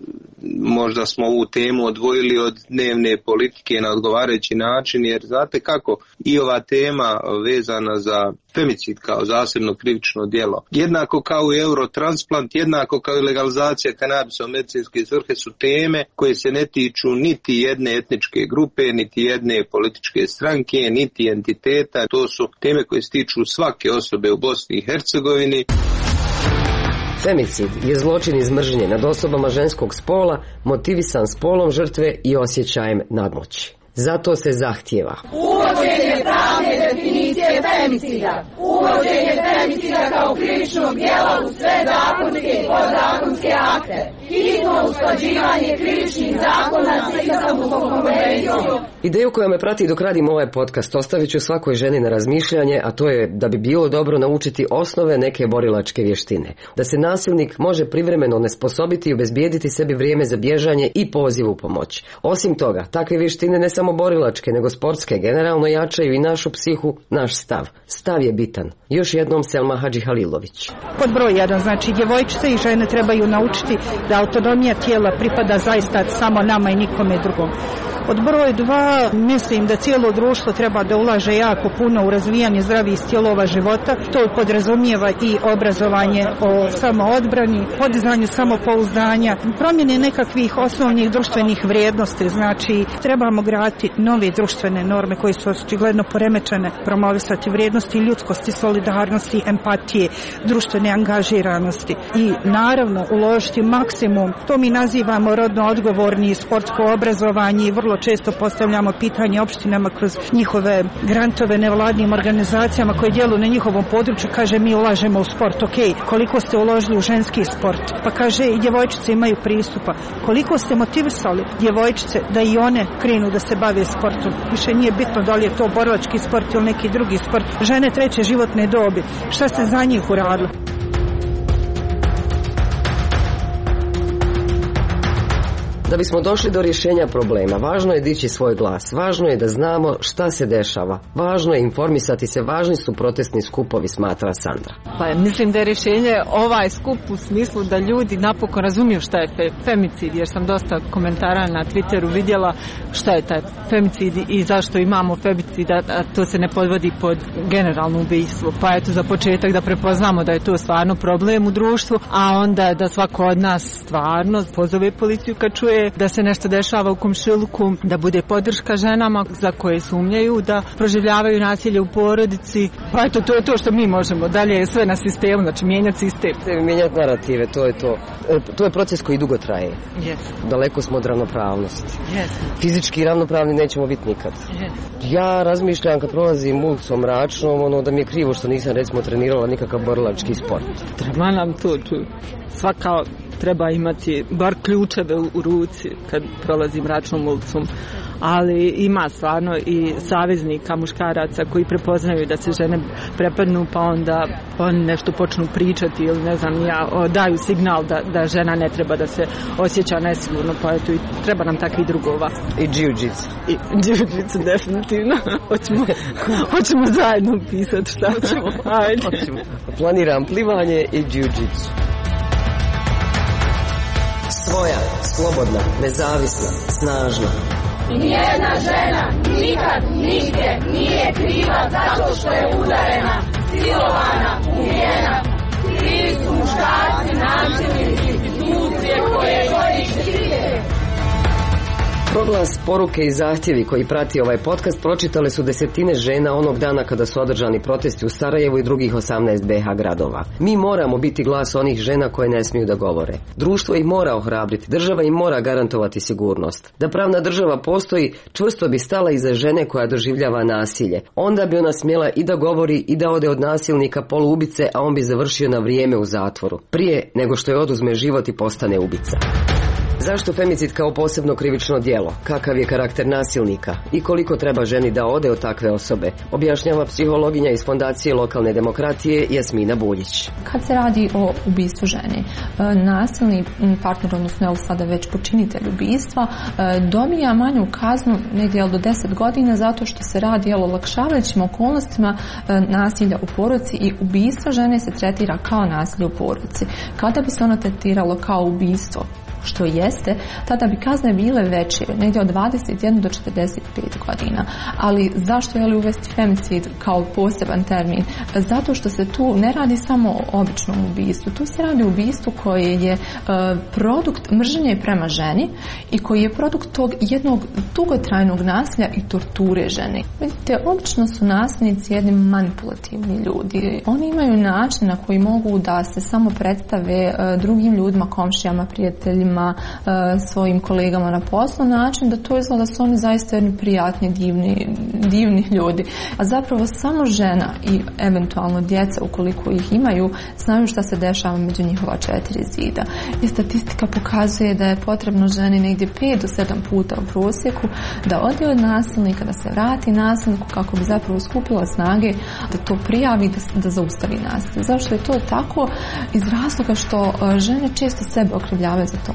možda smo ovu temu odvojili od dnevne politike na odgovarajući način, jer znate kako, i ova tema vezana za femicid kao zasebno krivično djelo, jednako kao i eurotransplant, jednako kao i legalizacija kanabisa u medicinske svrhe su teme koje se ne tiču niti jedne etničke grupe, niti jedne političke stranke, niti entiteta. To su teme koje se tiču svake osobe u Bosni i Hercegovini. Femicid je zločin iz mržnje nad osobama ženskog spola, motivisan spolom žrtve i osjećajem nadmoći. Zato se zahtijeva uvođenje pravne definicije femicida, uvođenje femicida kao krivičnog djela u sve zakonske i podzakonske akte, hitno usklađivanje krivičnih zakona sa Istanbulskom konvencijom. Ideju koja me prati dok radim ovaj podcast ostavit ću svakoj ženi na razmišljanje, a to je da bi bilo dobro naučiti osnove neke borilačke vještine. Da se nasilnik može privremeno onesposobiti i obezbijediti sebi vrijeme za bježanje i poziv u pomoć. Osim toga, takve vještine ne samo borilačke, nego sportske generalno jačaju i našu psihu, naš stav. Stav je bitan. Još jednom Selma Hadžihalilović. Pod broj jedan, znači djevojčice i žene trebaju naučiti da autonomija tijela pripada zaista samo nama i nikome drugom. Pod broj dva, mislim da cijelo društvo treba da ulaže jako puno u razvijanje zdravih stilova života. To podrazumijeva i obrazovanje o samoodbrani, podizanju samopouzdanja, promjene nekakvih osnovnih društvenih vrijednosti. Znači, trebamo graditi nove društvene norme koje su očigledno poremećene, promovisati vrijednosti ljudskosti, solidarnosti, empatije, društvene angažiranosti i naravno uložiti maksimum. To mi nazivamo rodno odgovorni sportsko obrazovanje i vrlo često postavljamo pitanje opštinama kroz njihove grantove nevladnim organizacijama koje djeluju na njihovom području. Kaže, mi ulažemo u sport, ok, koliko ste uložili u ženski sport? Pa kaže, i djevojčice imaju pristupa. Koliko ste motivisali djevojčice da i one krenu da se bave sportom? Više nije bitno da li je to borilački sport ili neki drugi sport. Žene treće životne dobi, šta ste za njih uradili? Da bismo došli do rješenja problema, važno je dići svoj glas, važno je da znamo šta se dešava, važno je informisati se, važni su protestni skupovi, smatra Sandra. Pa mislim da je rješenje ovaj skup u smislu da ljudi napokon razumiju šta je fe, femicid, jer sam dosta komentara na Twitteru vidjela šta je taj femicid i zašto imamo femicid, a to se ne podvodi pod generalno ubijstvo. Pa eto, za početak da prepoznamo da je to stvarno problem u društvu, a onda da svako od nas stvarno pozove policiju kad čuje da se nešto dešava u komšiluku, da bude podrška ženama za koje sumnjaju da proživljavaju nasilje u porodici. Pa eto, to je to što mi možemo. Dalje je sve na sistemu, znači mijenjati sistem. Mijenjati narative, to je to. To je proces koji dugo traje. Yes. Daleko smo od ravnopravnosti. Yes. Fizički ravnopravni nećemo biti nikad. Yes. Ja razmišljam kad prolazim ulicom mračnom, ono da mi je krivo što nisam recimo trenirala nikakav borilački sport. Treba nam to čuti. Svaka treba imati bar ključeve u ruci kad prolazi mračnom ulicom, ali ima stvarno i saveznika muškaraca koji prepoznaju da se žene prepadnu, pa onda oni nešto počnu pričati ili ne znam ja, daju signal da, da žena ne treba da se osjeća nesigurno, pa eto i treba nam takvih drugova. I jiu-jitsu. I jiu-jitsu definitivno. hoćemo, hoćemo zajedno pisati šta ćemo. Ajde. Planiram plivanje i jiu-jitsu. Svoja, slobodna, nezavisna, snažna. Nijedna žena nikad nigdje nije kriva zato što je udarena, silovana, ubijena. Krivi su muškarci, nasilnici, institucije koje koriste. Proglas, poruke i zahtjevi koji prati ovaj podcast pročitale su desetine žena onog dana kada su održani protesti u Sarajevu i drugih osamnaest be ha gradova. Mi moramo biti glas onih žena koje ne smiju da govore. Društvo ih mora ohrabriti, država im mora garantovati sigurnost. Da pravna država postoji, čvrsto bi stala iza žene koja doživljava nasilje. Onda bi ona smjela i da govori i da ode od nasilnika poluubice, a on bi završio na vrijeme u zatvoru. Prije nego što je oduzme život i postane ubica. Zašto femicid kao posebno krivično djelo? Kakav je karakter nasilnika? I koliko treba ženi da ode od takve osobe? Objašnjava psihologinja iz Fondacije lokalne demokratije Jasmina Buljić. Kad se radi o ubistvu žene, nasilni partner, odnosno evo sada već počinitelj ubistva, dobija manju kaznu negdje do deset godina zato što se radi o olakšavajućim okolnostima nasilja u porodici i ubistvo žene se tretira kao nasilje u porodici. Kada bi se ono tretiralo kao ubistvo, što jeste, tada bi kazne bile veće, negdje od dvadeset jedan do četrdeset pet godina. Ali zašto je li uvesti femicid kao poseban termin? Zato što se tu ne radi samo o običnom ubistvu. Tu se radi o ubistvu koje je uh, produkt mržnje prema ženi i koji je produkt tog jednog dugotrajnog nasilja i torture žene. Vidite, obično su nasilnici jedni manipulativni ljudi. Oni imaju način na koji mogu da se samo predstave uh, drugim ljudima, komšijama, prijateljima, svojim kolegama na poslu, način da to izgleda da su oni zaista jedni prijatni, divni, divni ljudi. A zapravo samo žena i eventualno djeca, ukoliko ih imaju, znaju šta se dešava među njihova četiri zida. I statistika pokazuje da je potrebno ženi negdje pet do sedam puta u prosjeku da ode od nasilnika, da se vrati nasilniku kako bi zapravo skupila snage da to prijavi, da, da zaustavi nasilje. Zašto je to tako? Iz razloga što žene često sebe okrivljavaju za to.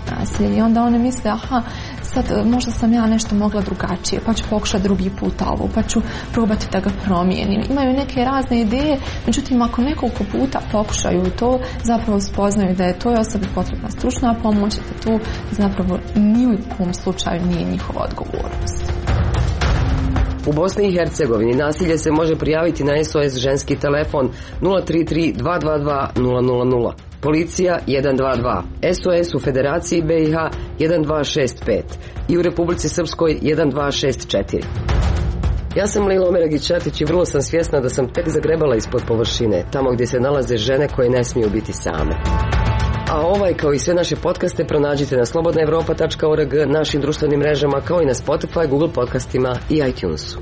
nasilje i onda one misle aha, sad možda sam ja nešto mogla drugačije, pa ću pokušati drugi put ovo, pa ću probati da ga promijenim. Imaju neke razne ideje, međutim ako nekoliko puta pokušaju to, zapravo spoznaju da je toj osobi potrebna stručna pomoć, da to zapravo ni u kom slučaju nije njihova odgovornost. U Bosni i Hercegovini nasilje se može prijaviti na S O S ženski telefon nula tri tri dva dva dva nula nula nula, policija jedan dva dva, S O S u Federaciji B i H jedan dva šest pet i u Republici Srpskoj jedan dva šest četiri. Ja sam Lila Omeragić-Čatić i vrlo sam svjesna da sam tek zagrebala ispod površine, tamo gdje se nalaze žene koje ne smiju biti same. A ovaj kao i sve naše podcaste pronađite na slobodna evropa tačka org, našim društvenim mrežama, kao i na Spotify, Google podcastima i iTunesu.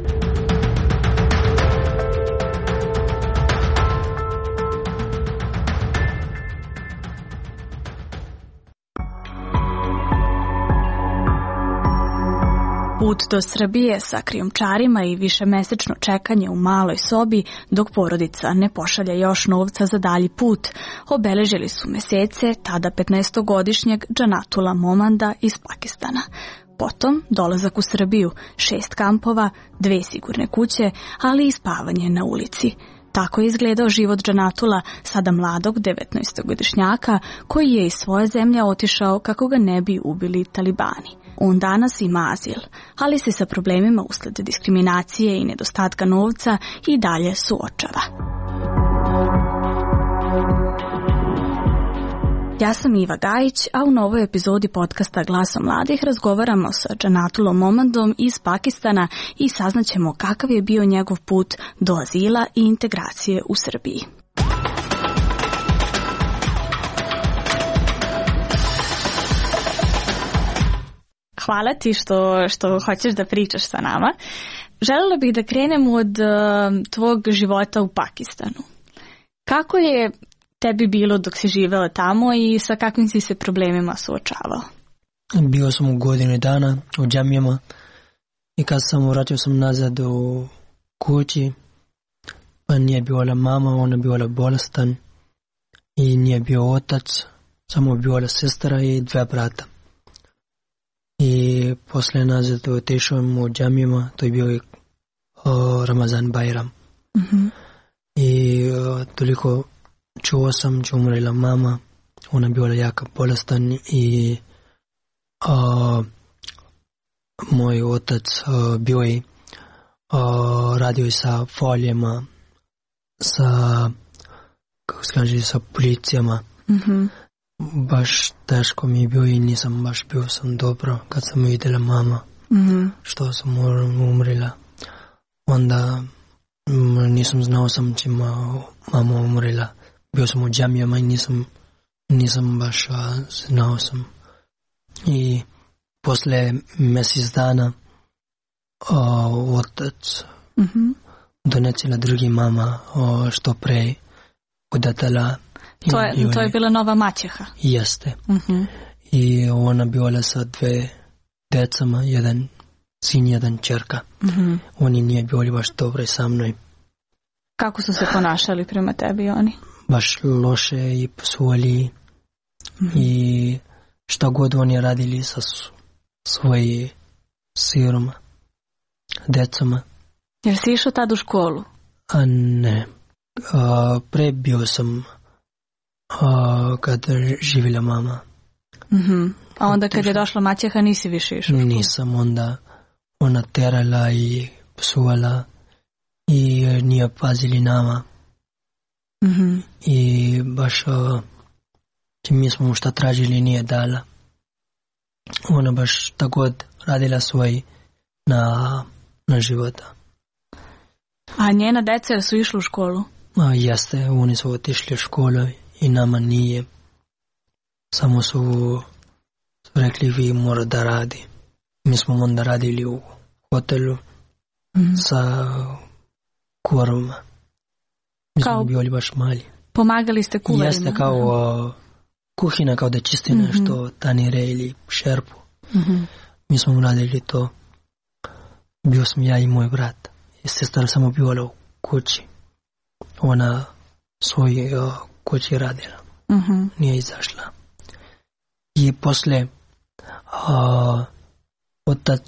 Put do Srbije sa krijumčarima i višemesečno čekanje u maloj sobi dok porodica ne pošalje još novca za dalji put obeležili su mesece tada petnaestogodišnjeg Džanatula Momanda iz Pakistana. Potom dolazak u Srbiju, šest kampova, dve sigurne kuće, ali i spavanje na ulici. Tako je izgledao život Džanatula, sada mladog devetnaestogodišnjaka koji je iz svoje zemlje otišao kako ga ne bi ubili talibani. On danas ima azil, ali se sa problemima usled diskriminacije i nedostatka novca i dalje suočava. Ja sam Iva Gajić, a u novoj epizodi podcasta Glasom mladih razgovaramo sa Džanatulom Momandom iz Pakistana i saznaćemo kakav je bio njegov put do azila i integracije u Srbiji. Hvala ti što, što hoćeš da pričaš sa nama. Želela bih da krenem od uh, tvog života u Pakistanu. Kako je tebi bilo dok si živela tamo i sa kakvim si se problemima suočavao? Bio sam u godinu dana u džamijama i kad sam vratio sam nazad u kući, pa nije bila mama, ona bila bolestan i nije bio otac, samo bila sestra i dve brata. I posle nazad otišao u džamijama, to je bio o, Ramazan Bajram. Mm-hmm. I o, toliko čuo sam da umrela mama, ona bila jaka bolestan i o, moj otac o, bio je o, radio sa folijama, sa, kako se kaže, sa policijama. Mm-hmm. Baš teško mi je bio i nisam baš bio sam dobro kad sam vidjela mama, mm-hmm. što sam umrela. Onda m, nisam znao sam če ma, mama umrela. Bio sam u džamijama i nisam, nisam baš a, znao sam. I posle mjesec dana a, otac mm-hmm. donesila drugi mama a, što pre udatala. To je, to je bila nova maćeha. Jeste. Uh-huh. I ona bila sa dve decama, jedan sin, jedan čerka. Uh-huh. Oni nije bili baš dobri sa mnom. Kako su se ponašali prema tebi oni? Baš loše i psovali. Uh-huh. I šta god oni radili sa svoji siroma, decama. Jer si išao tad u školu? A ne. A, pre bio sam a, kad živjela mama. Mm-hmm. A onda kad je došla maćeha nisi više išao? Nisam, onda ona terala i psuvala i nije pazili nama. Mm-hmm. I baš a, mi smo šta tražili nije dala. Ona baš tako radila svoj na, na života. A njena deca su išli u školu? A, jeste, oni su otišli u školu i nama nije. Samo su rekli vi mora da radi. Mi smo onda radili u hotelu mm-hmm. sa kuvarima. Mi kao, smo bili baš mali. Pomagali ste kuvarima? Jeste, kao uh, kuhina, kao da čisti mm-hmm. nešto, tanire ili šerpu. Mm-hmm. Mi smo radili to. Bio sam ja i moj brat. I sestra samo bila u kući. Ona svoj uh, kući radila. Uh-huh. Nije izašla. I posle A, otac,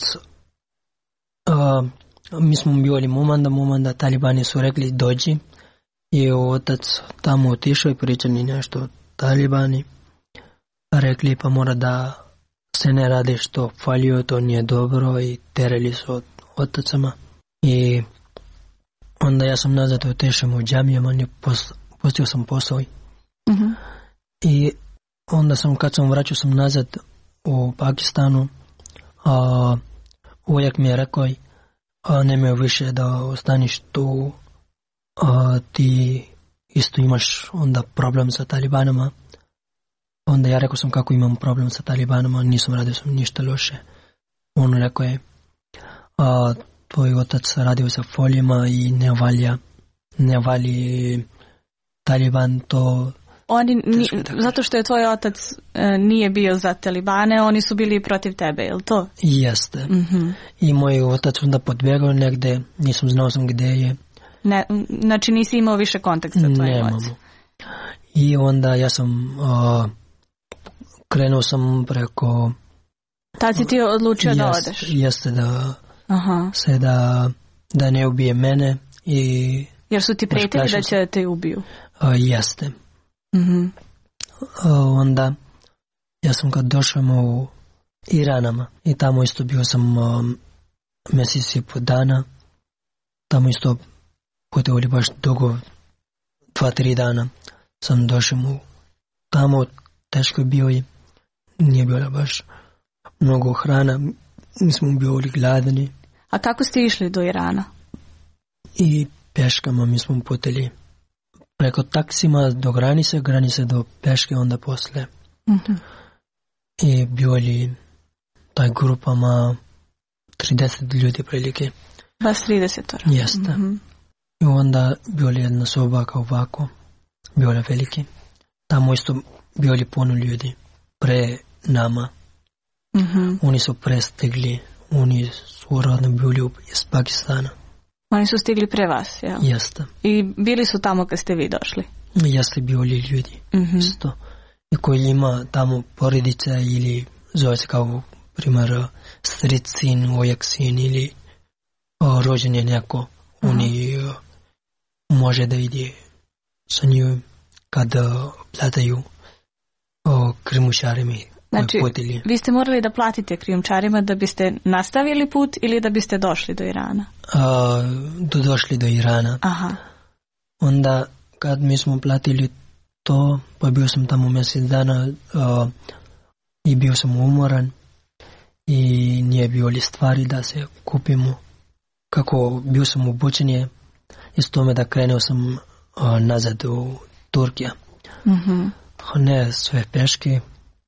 a, mi smo bili momanda, momanda, talibani su rekli dođi i otac tamo otišao i pričali nešto o talibani. Rekli pa mora da se ne radi što falio, to nije dobro i terali su od otacama. I onda ja sam nazad otišao u džamijama, postio sam posao. Mm-hmm. I onda sam, kad sam vraćao sam nazad u Pakistanu, a, uvijek mi je rekao, a, nemoj više da ostaniš tu, a, ti isto imaš onda problem sa talibanama. Onda ja rekao sam kako imam problem sa talibanama, nisam radio sam ništa loše. On rekao je, a, tvoj otac radio sa folijama i ne valja, ne vali taliban to. Oni, ni, zato što je tvoj otac e, nije bio za talibane, oni su bili protiv tebe, je li to? Jeste. Mm-hmm. I moj otac onda podbjegao negde, nisam znao sam gdje je. Ne, znači nisi imao više kontakt sa tvojim ocem? I onda ja sam uh, krenuo sam preko... Tad si ti odlučio jest, da odeš? Jeste da Aha. se da, da ne ubije mene i... Jer su ti prijetili da će te ubiju? Uh, jeste. Mm-hmm. Uh, onda ja sam kad došao u Iranama i tamo isto bio sam um, mjesec i po dana. Tamo isto putovali baš dugo, dva, tri dana sam došao u tamo, teško je bio i nije bilo baš mnogo hrana, mi smo bili gladni. A kako ste išli do Irana? I peškama mi smo putili preko taksima do granice, granice do peške, onda posle. Mm-hmm. I bili taj grupama trideset ljudi prilike. Vas trideset? Jeste. Mm-hmm. I onda bili jedna soba kao ovako, bili veliki. Tamo isto bili puno ljudi pre nama. Mm-hmm. Oni su prestigli, oni su rodno bili iz Pakistana. Oni su stigli pre vas, jel? Jeste. I bili su tamo kad ste vi došli? Jeste bili ljudi, mm-hmm. isto. I koji ima tamo porodice ili zove se kao primjer stric sin, ujak sin ili o, rođen je neko. Uh-huh. Oni o, može da ide sa njim kada plataju krijumčarima. Znači, vi ste morali da platite krijumčarima da biste nastavili put ili da biste došli do Irana? A, do došli do Irana. Aha. Onda kad mi smo platili to, pa bio sam tamo mjesec dana a, i bio sam umoran i nije bilo li stvari da se kupimo. Kako bio sam obučen i s tome da krenuo sam a, nazad u Turkija. Mm-hmm. Ne sve peške,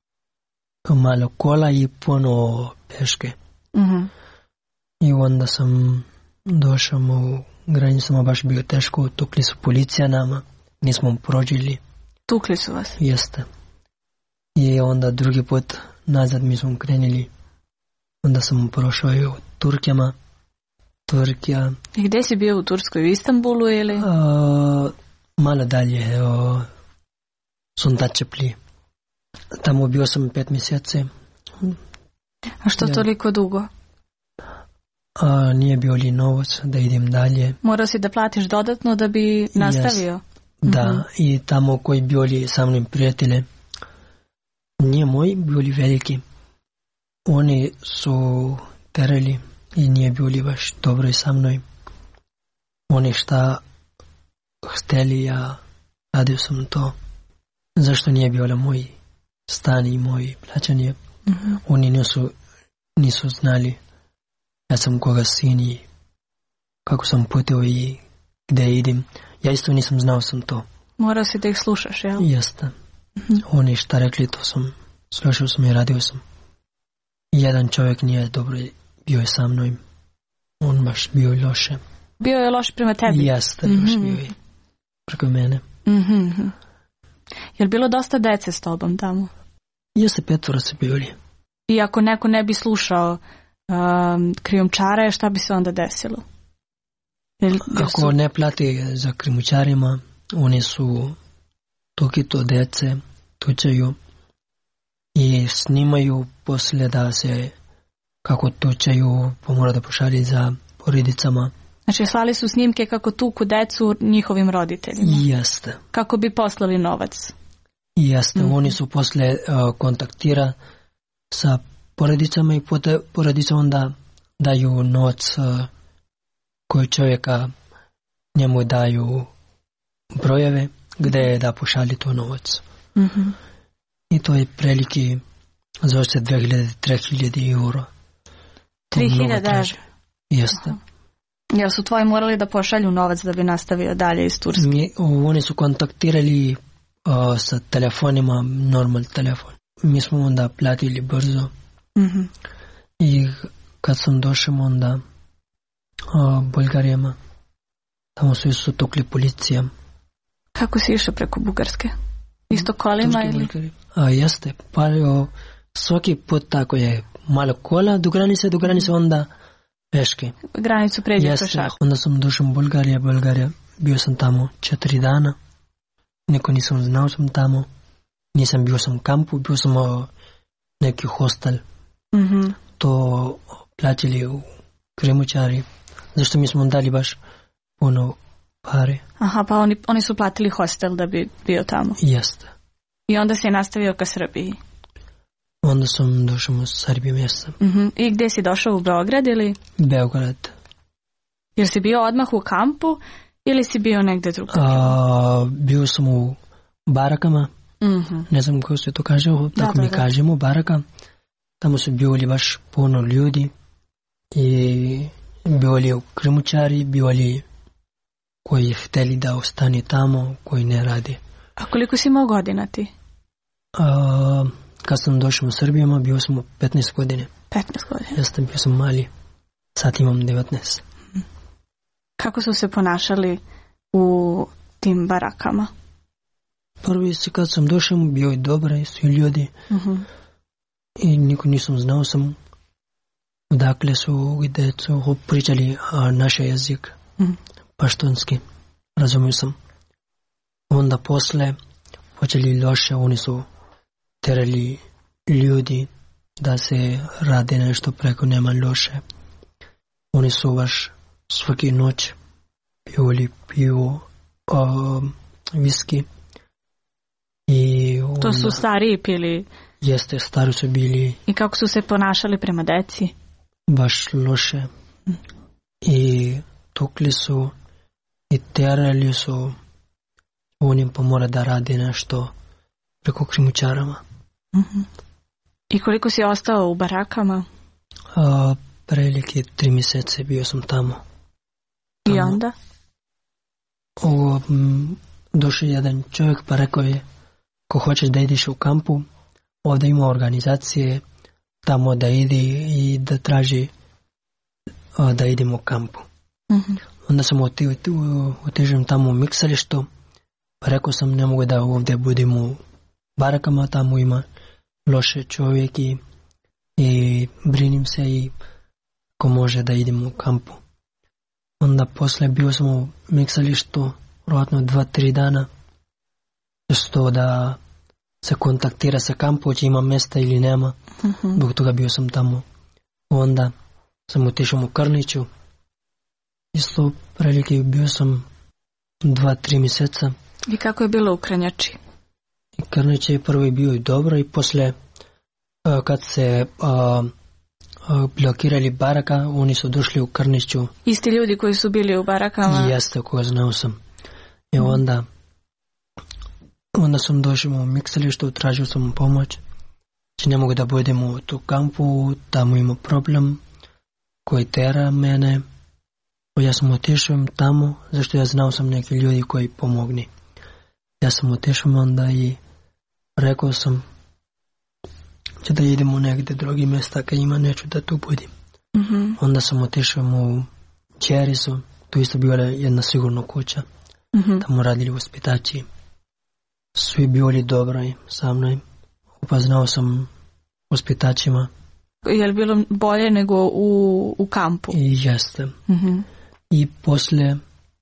malo kola i puno peške. Mm-hmm. I onda sam došao u granicama, baš bio teško, tukli su policija nama, nismo prođili. Tukli su vas? Jeste. I onda drugi put nazad mi smo krenuli, onda sam prošao i u Turkijama. Turkija. I gdje si bio u Turskoj, u Istanbulu ili? Uh, malo dalje, uh, Suntačepli. Tamo bio sam pet mjeseci. A što ja. Toliko dugo? A, nije bio li novac da idem dalje. Morao si da platiš dodatno da bi nastavio? Yes. Da, mm-hmm. I tamo koji bili sa mnom prijatelje, nije moji bili veliki. Oni su terali i nije bili baš dobro sa mnom. Oni šta hteli, ja radio sam to. Zašto nije bilo moj stan i moj plaćanje? Mm-hmm. Oni nisu, nisu znali. Ja sam koga sin i kako sam putio i gdje idem. Ja isto nisam znao sam to. Morao si da ih slušaš, jel? Jeste. Mm-hmm. Oni šta rekli, to sam slušao sam i radio sam. Jedan čovjek nije dobro bio je sa mnom. On baš bio loše. Bio je loš prema tebi? Jeste, mm-hmm. baš bio je preko mene. Mm-hmm. Je li bilo dosta dece s tobom tamo? Jeste, petvora su bili. I ako neko ne bi slušao um, krijumčare, šta bi se onda desilo? Jel, ako su... ne plati za krijumčarima, oni su toki to dece tučaju i snimaju poslije da se kako tučaju, pa mora da pošalje za porodicama. Znači slali su snimke kako tuku decu njihovim roditeljima. Jeste. Kako bi poslali novac. Jeste, Mm-hmm. oni su poslije uh, kontaktira sa porodicama i pote, porodice onda daju novac uh, koji čovjeka njemu daju brojeve gdje da pošalje to novac. Mm-hmm. I to je prilike zove se dve hiljade do tri hiljade euro. tri hiljade? Jeste. Uh-huh. Jel su tvoji morali da pošalju novac da bi nastavio dalje iz Turske? Mi, oni su kontaktirali uh, sa telefonima, normal telefon. Mi smo onda platili brzo. Mm-hmm. I kad sam došao onda uh, Bulgarijama, tamo su su tukli policija. Kako si išao preko Bugarske? Isto kolima ili? Bulgari. A jeste, pa o, svaki put tako je malo kola do granice, do granice onda peške. Granicu pređe jeste, pešak. Onda sam došao u Bulgarija, Bulgarija, bio sam tamo četiri dana, neko nisam znao sam tamo, nisam bio sam u kampu, bio sam u neki hostel. Mm-hmm. To plaćali u Krimučari, zašto mi smo dali baš puno pare. Aha, pa oni, oni su platili hostel da bi bio tamo. Jeste. I onda se je nastavio ka Srbiji. Onda sam došao u Srbiju mjesta. Mm-hmm. I gdje si došao, u Beograd ili? Beograd. Jer si bio odmah u kampu ili si bio negdje drugo? A, bio sam u barakama. Mm-hmm. Ne znam kako se to kaže, tako da, mi da. kažemo, baraka. Tamo su bili baš puno ljudi i bili u Krimučari, bili koji htjeli da ostane tamo, koji ne radi. A koliko si imao godina ti? A, kad sam došao u Srbiju, bio sam u petnaest godine. petnaest godina? Jeste, bio sam mali. Sad imam devetnaest. Kako su se ponašali u tim barakama? Prvi se kad sam došao, bio je dobar, svi ljudi. Mm-hmm. I niko nisam znao sam odakle su, gdje su pričali a, naš jezik, mm. paštunski, razumio sam. Onda posle počeli loše, oni su terali ljudi da se rade nešto preko nema loše. Oni su baš svaki noć pili pivo, um, viski. I onda, to su stariji pili? Jeste, stari su bili. I kako su se ponašali prema deci? Baš loše. Mm. I tukli su i terali su. Oni pa mora da radi nešto preko Krimučarama. Mm-hmm. I koliko si ostao u barakama? A, prilike tri mjesece bio sam tamo. tamo. I onda? O, m, došao jedan čovjek pa rekao je, ko hoćeš da ideš u kampu, ovdje ima organizacije tamo da ide i da traži a, da idemo u kampu. Mm-hmm. Onda sam otižem tamo u miksalištu, pa rekao sam ne mogu da ovdje budem u barakama, tamo ima loše čovjek i, i brinim se i ko može da idemo u kampu. Onda posle bio sam u miksalištu vjerojatno dva, tri dana, što da se kontaktira sa kampu, će ima mjesta ili nema. Mm-hmm. Zbog toga bio sam tamo. Onda sam otišao u Krniću. Isto prilike bio sam dva, tri mjeseca. I kako je bilo u Krnjači? Krnić je prvo bio i dobro i posle kad se a, a, blokirali baraka, oni su došli u Krniću. Isti ljudi koji su bili u barakama? Jeste, koga znao sam. I onda onda sam došao u miksalištu, tražio sam pomoć. Či ne mogu da budem u tu kampu, tamo ima problem koji tera mene. Ja sam otišao tamo, zašto ja znao sam neki ljudi koji pomogni. Ja sam otišao onda i rekao sam će da idemo negdje drugi mjesta, kad ima neću da tu budem. Mm-hmm. Onda sam otišao u Čerisu, tu isto bila jedna sigurna kuća. Mm-hmm. Tamo radili uspitači. Svi bili dobri sa mnom. Upoznao sam uspitačima. Je li bilo bolje nego u, u kampu? I jeste. Mm-hmm. I posle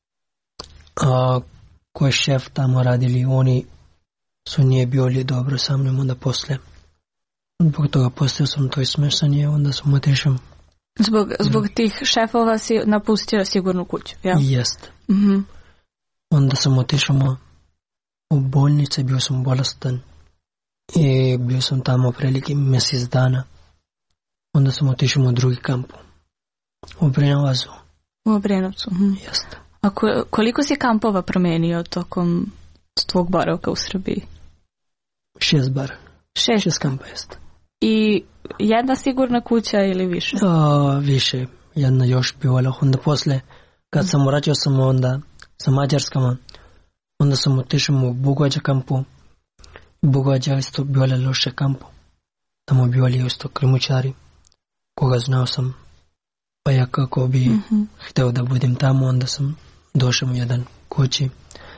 a, koji šef tamo radili, oni su nije bili dobro sa mnom, onda posle Zbog toga postao sam toj smeštanje, onda sam otišao. Zbog, zbog tih šefova si napustio sigurnu kuću, jel? Jest. Mm-hmm. Onda sam otišao u bolnice, bio sam bolestan i bio sam tamo prilike mjesec dana. Onda sam otišao u drugi kamp, u Brenovazu. U Obrenovcu. Mm. Jeste. A koliko si kampova promenio tokom tvog boravka u Srbiji? Šest bar. Šest? Šest kampa, jeste. I jedna sigurna kuća ili više? A, više. Jedna još bivala. Onda posle, kad sam vraćao sam onda sa Mađarskama, onda sam otišao u Bugođa kampu. Bugođa isto bivala loše kampu. Tamo bivali isto krimučari, koga znao sam. Pa ja kako bi mm-hmm. hteo da budem tamo, onda sam došao u jedan kući.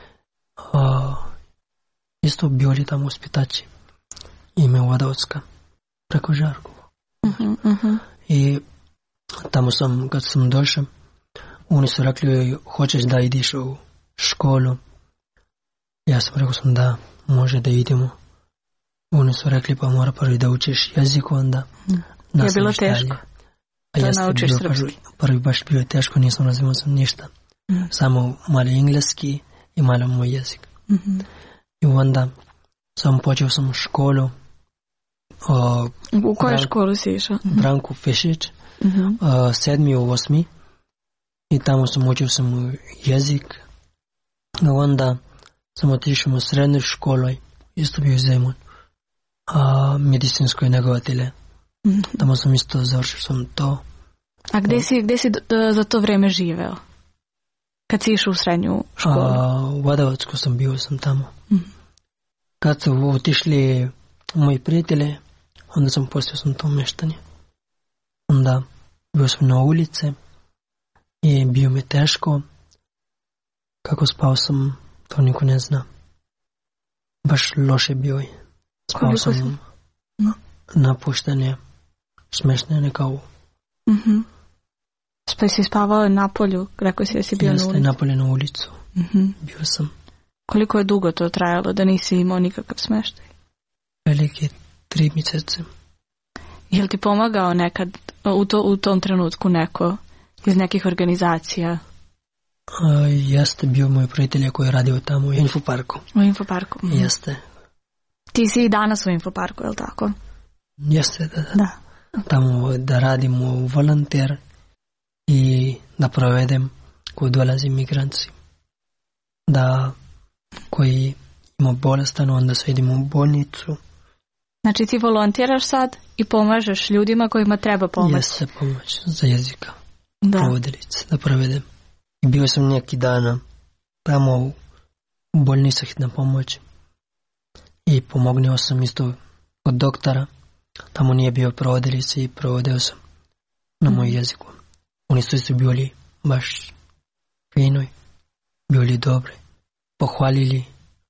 A, isto bili tamo uspitači. Ime Vodovska, preko Žarkova. Mm-hmm, mm-hmm. I tamo sam, kad sam došao, oni su rekli, hoćeš da ideš u školu? Ja sam rekao sam da, može da idemo. Oni su rekli, pa mora prvi da učiš jezik, onda mm. Je bilo teško? A da jeste naučiš bilo srpski? Prvi, prvi baš bilo teško, nisam razumio sam ništa. Mm. Samo malo engleski i malo moj jezik. Mm-hmm. I onda sam počeo sam u školu. O, u koju školu si išao? Branku Fešić, mm-hmm. o, sedmi u osmi. I tamo sam učio sam jezik. I onda sam otišao u srednju školu, isto bio Zemun, a medicinskoj negovatelje. Mm-hmm. Tamo sam isto završio sam to. A gde si, gde si do, za to vreme živeo? Kad si išao u srednju školu? A, u Vodovacku sam bio, sam tamo. Mm-hmm. Kad su otišli moji prijatelji, onda sam postao sam to meštanje. Onda bio sam na ulice i bio mi teško. Kako spao sam, to niko ne zna. Baš loše bio je. Spao sam si? Napuštanje, smeštanje kao... Mm-hmm. Pa si spavao na polju, rekao si da si bio Jeste, na ulici? na polju na ulicu. Mm-hmm. Bio sam. Koliko je dugo to trajalo da nisi imao nikakav smeštaj? Velike tri mjesece. Je li ti pomagao nekad u, to, u tom trenutku neko iz nekih organizacija? A, jeste bio moj prijatelj koji je radio tamo u Infoparku. U Infoparku? Mm-hmm. Jeste. Ti si i danas u Infoparku, je li tako? Jeste, da, da. Da. Tamo da radim u volonter i da provedem koji dolazi migranci. Da koji ima bolestan, onda se idemo u bolnicu. Znači ti volontiraš sad i pomažeš ljudima kojima treba pomoć? Jeste pomoć za jezika. Da. Provodilice, da provedem. I bio sam neki dana tamo u bolnici hitna pomoć. I pomognio sam isto od doktora. Tamo nije bio provodilice i provodio sam na moj mm. jeziku. Oni su isto bili baš finoj, bili dobri, pohvalili.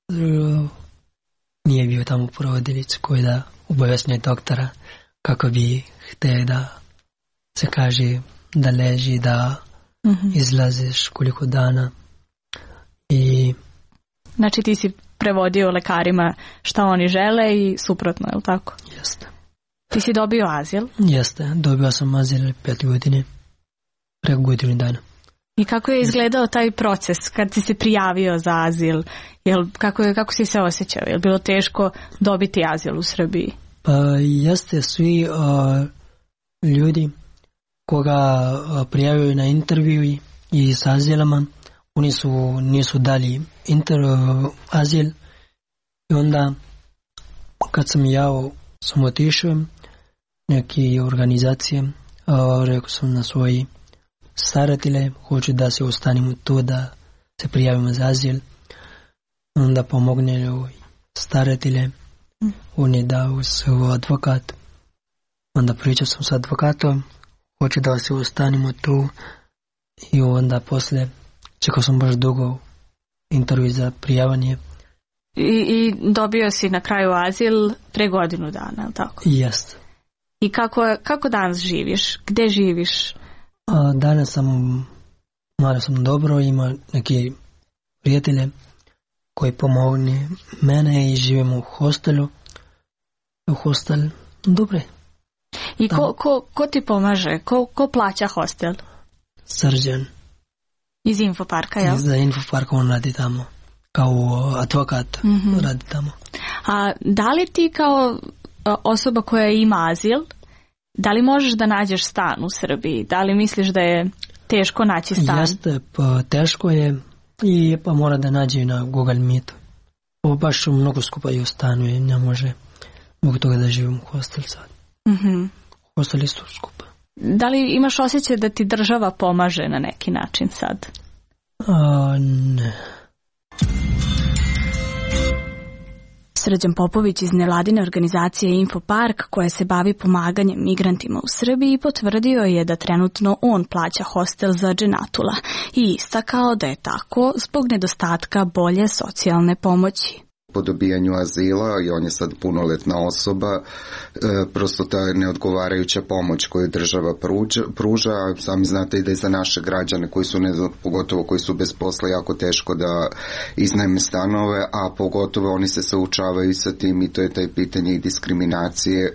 Nije bio tamo provodilice koji da obavesnije doktora kako bi htio da se kaže da leži, da mm-hmm. izlaziš koliko dana. I znači ti si prevodio lekarima šta oni žele i suprotno, je li tako? Jeste. Ti si dobio azil? Jeste, dobio sam azil pet godine, preko godinu dana. I kako je izgledao taj proces kad si se prijavio za azil? Jel, kako, je, kako si se osjećao? Je li bilo teško dobiti azil u Srbiji? Pa jeste, svi uh, ljudi koga uh, prijavio na intervju i s azilama, oni su, nisu dali inter, uh, azil. I onda kad sam ja sam otišao neke organizacije, uh, rekao sam na svoji staratelje, hoću da se ostanemo tu, da se prijavimo za azil. Onda pomogne staratelje, mm. oni dao svoj advokat. Onda pričao sam s advokatom, hoću da se ostanemo tu. I onda posle čekao sam baš dugo intervju za prijavanje. I, i dobio si na kraju azil pre godinu dana, je tako? Jest. I kako, kako danas živiš? Gde živiš? A, danas sam, malo sam dobro, ima neke prijatelje koji pomogne mene i živimo u hostelu. U hostel Dobre. I ko, ko, ko ti pomaže? Ko, ko plaća hostel? Srđan. Iz Infoparka, jel? Iz Infoparka on radi tamo. Kao advokat mm-hmm. radi tamo. A da li ti kao osoba koja ima azil, da li možeš da nađeš stan u Srbiji? Da li misliš da je teško naći stan? Jeste, pa teško je i pa mora da nađe na Google Meet. Pa baš mnogo skupa je u stanu i ne može mogu toga da živim u hostel sad. Mm-hmm. Hostel isto skupa. Da li imaš osjećaj da ti država pomaže na neki način sad? A, ne. Srđan Popović iz nevladine organizacije Infopark, koja se bavi pomaganjem migrantima u Srbiji, potvrdio je da trenutno on plaća hostel za Dženatula i istakao da je tako zbog nedostatka bolje socijalne pomoći. Po dobijanju azila i on je sad punoletna osoba, e, prosto ta neodgovarajuća pomoć koju država pruža, pruža, sami znate i da je za naše građane koji su, ne, pogotovo koji su bez posla, jako teško da iznajme stanove, a pogotovo oni se suočavaju sa tim i to je taj pitanje i diskriminacije.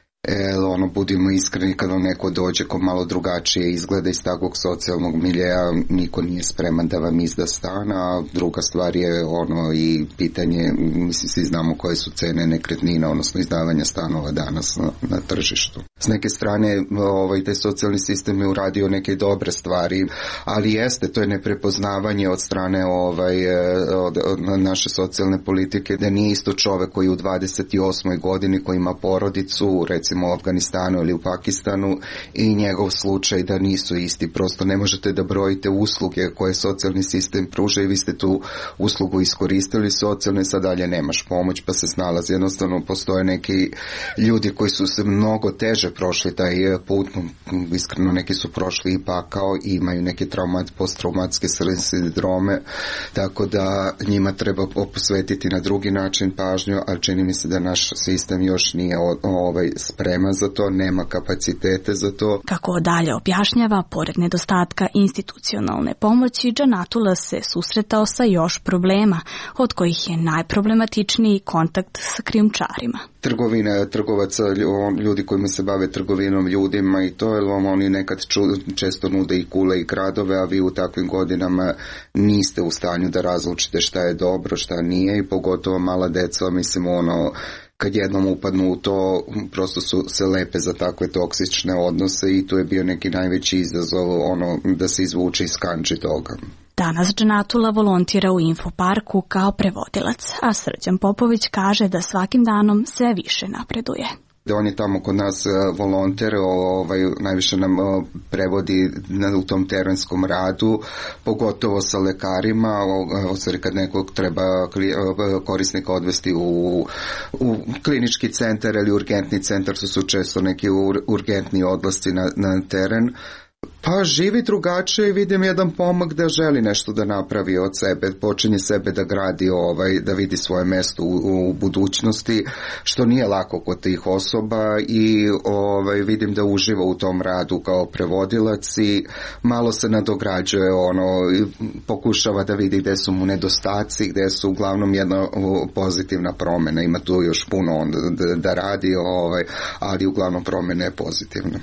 E, ono, budimo iskreni, kad vam neko dođe ko malo drugačije izgleda iz takvog socijalnog miljeja, niko nije spreman da vam izda stan, a druga stvar je ono i pitanje, mislim, svi znamo koje su cene nekretnina, odnosno izdavanja stanova danas na, na tržištu. S neke strane, ovaj, taj socijalni sistem je uradio neke dobre stvari, ali jeste, to je neprepoznavanje od strane ovaj, od, od naše socijalne politike, da nije isto čovek koji u dvadeset osmoj godini koji ima porodicu, recimo u Afganistanu ili u Pakistanu, i njegov slučaj da nisu isti. Prosto ne možete da brojite usluge koje socijalni sistem pruža i vi ste tu uslugu iskoristili socijalno i sad dalje nemaš pomoć pa se snalazi. Jednostavno postoje neki ljudi koji su se mnogo teže prošli taj put, iskreno neki su prošli i pakao i imaju neke traumat, posttraumatske sindrome, tako da njima treba posvetiti na drugi način pažnju, ali čini mi se da naš sistem još nije ovaj spreman za to, nema kapacitete za to. Kako dalje objašnjava, pored nedostatka institucionalne pomoći, Džanatula se susretao sa još problema, od kojih je najproblematičniji kontakt sa krijumčarima. Trgovina trgovaca, ljudi kojima se bave trgovinom ljudima i to, jer vam oni nekad ču, često nude i kule i gradove, a vi u takvim godinama niste u stanju da razlučite šta je dobro, šta nije, i pogotovo mala deca, mislim, ono, kad jednom upadnu u to, prosto su se lepe za takve toksične odnose i tu je bio neki najveći izazov, ono, da se izvuče iz kanči toga. Danas Džanatula volontira u Infoparku kao prevodilac, a Srđan Popović kaže da svakim danom sve više napreduje. On je tamo kod nas volonter, ovaj, najviše nam prevodi u tom terenskom radu, pogotovo sa lekarima, osveri kad nekog treba korisnika odvesti u, u klinički centar ili urgentni centar, su su često neki urgentni odlasci na, na teren. Pa živi drugačije i vidim jedan pomak da želi nešto da napravi od sebe, počinje sebe da gradi, ovaj, da vidi svoje mesto u, u budućnosti, što nije lako kod tih osoba, i ovaj, vidim da uživa u tom radu kao prevodilac i malo se nadograđuje, ono, pokušava da vidi gde su mu nedostaci, gde su uglavnom jedna pozitivna promjena, ima tu još puno on da, da radi, ovaj, ali uglavnom promjena je pozitivna.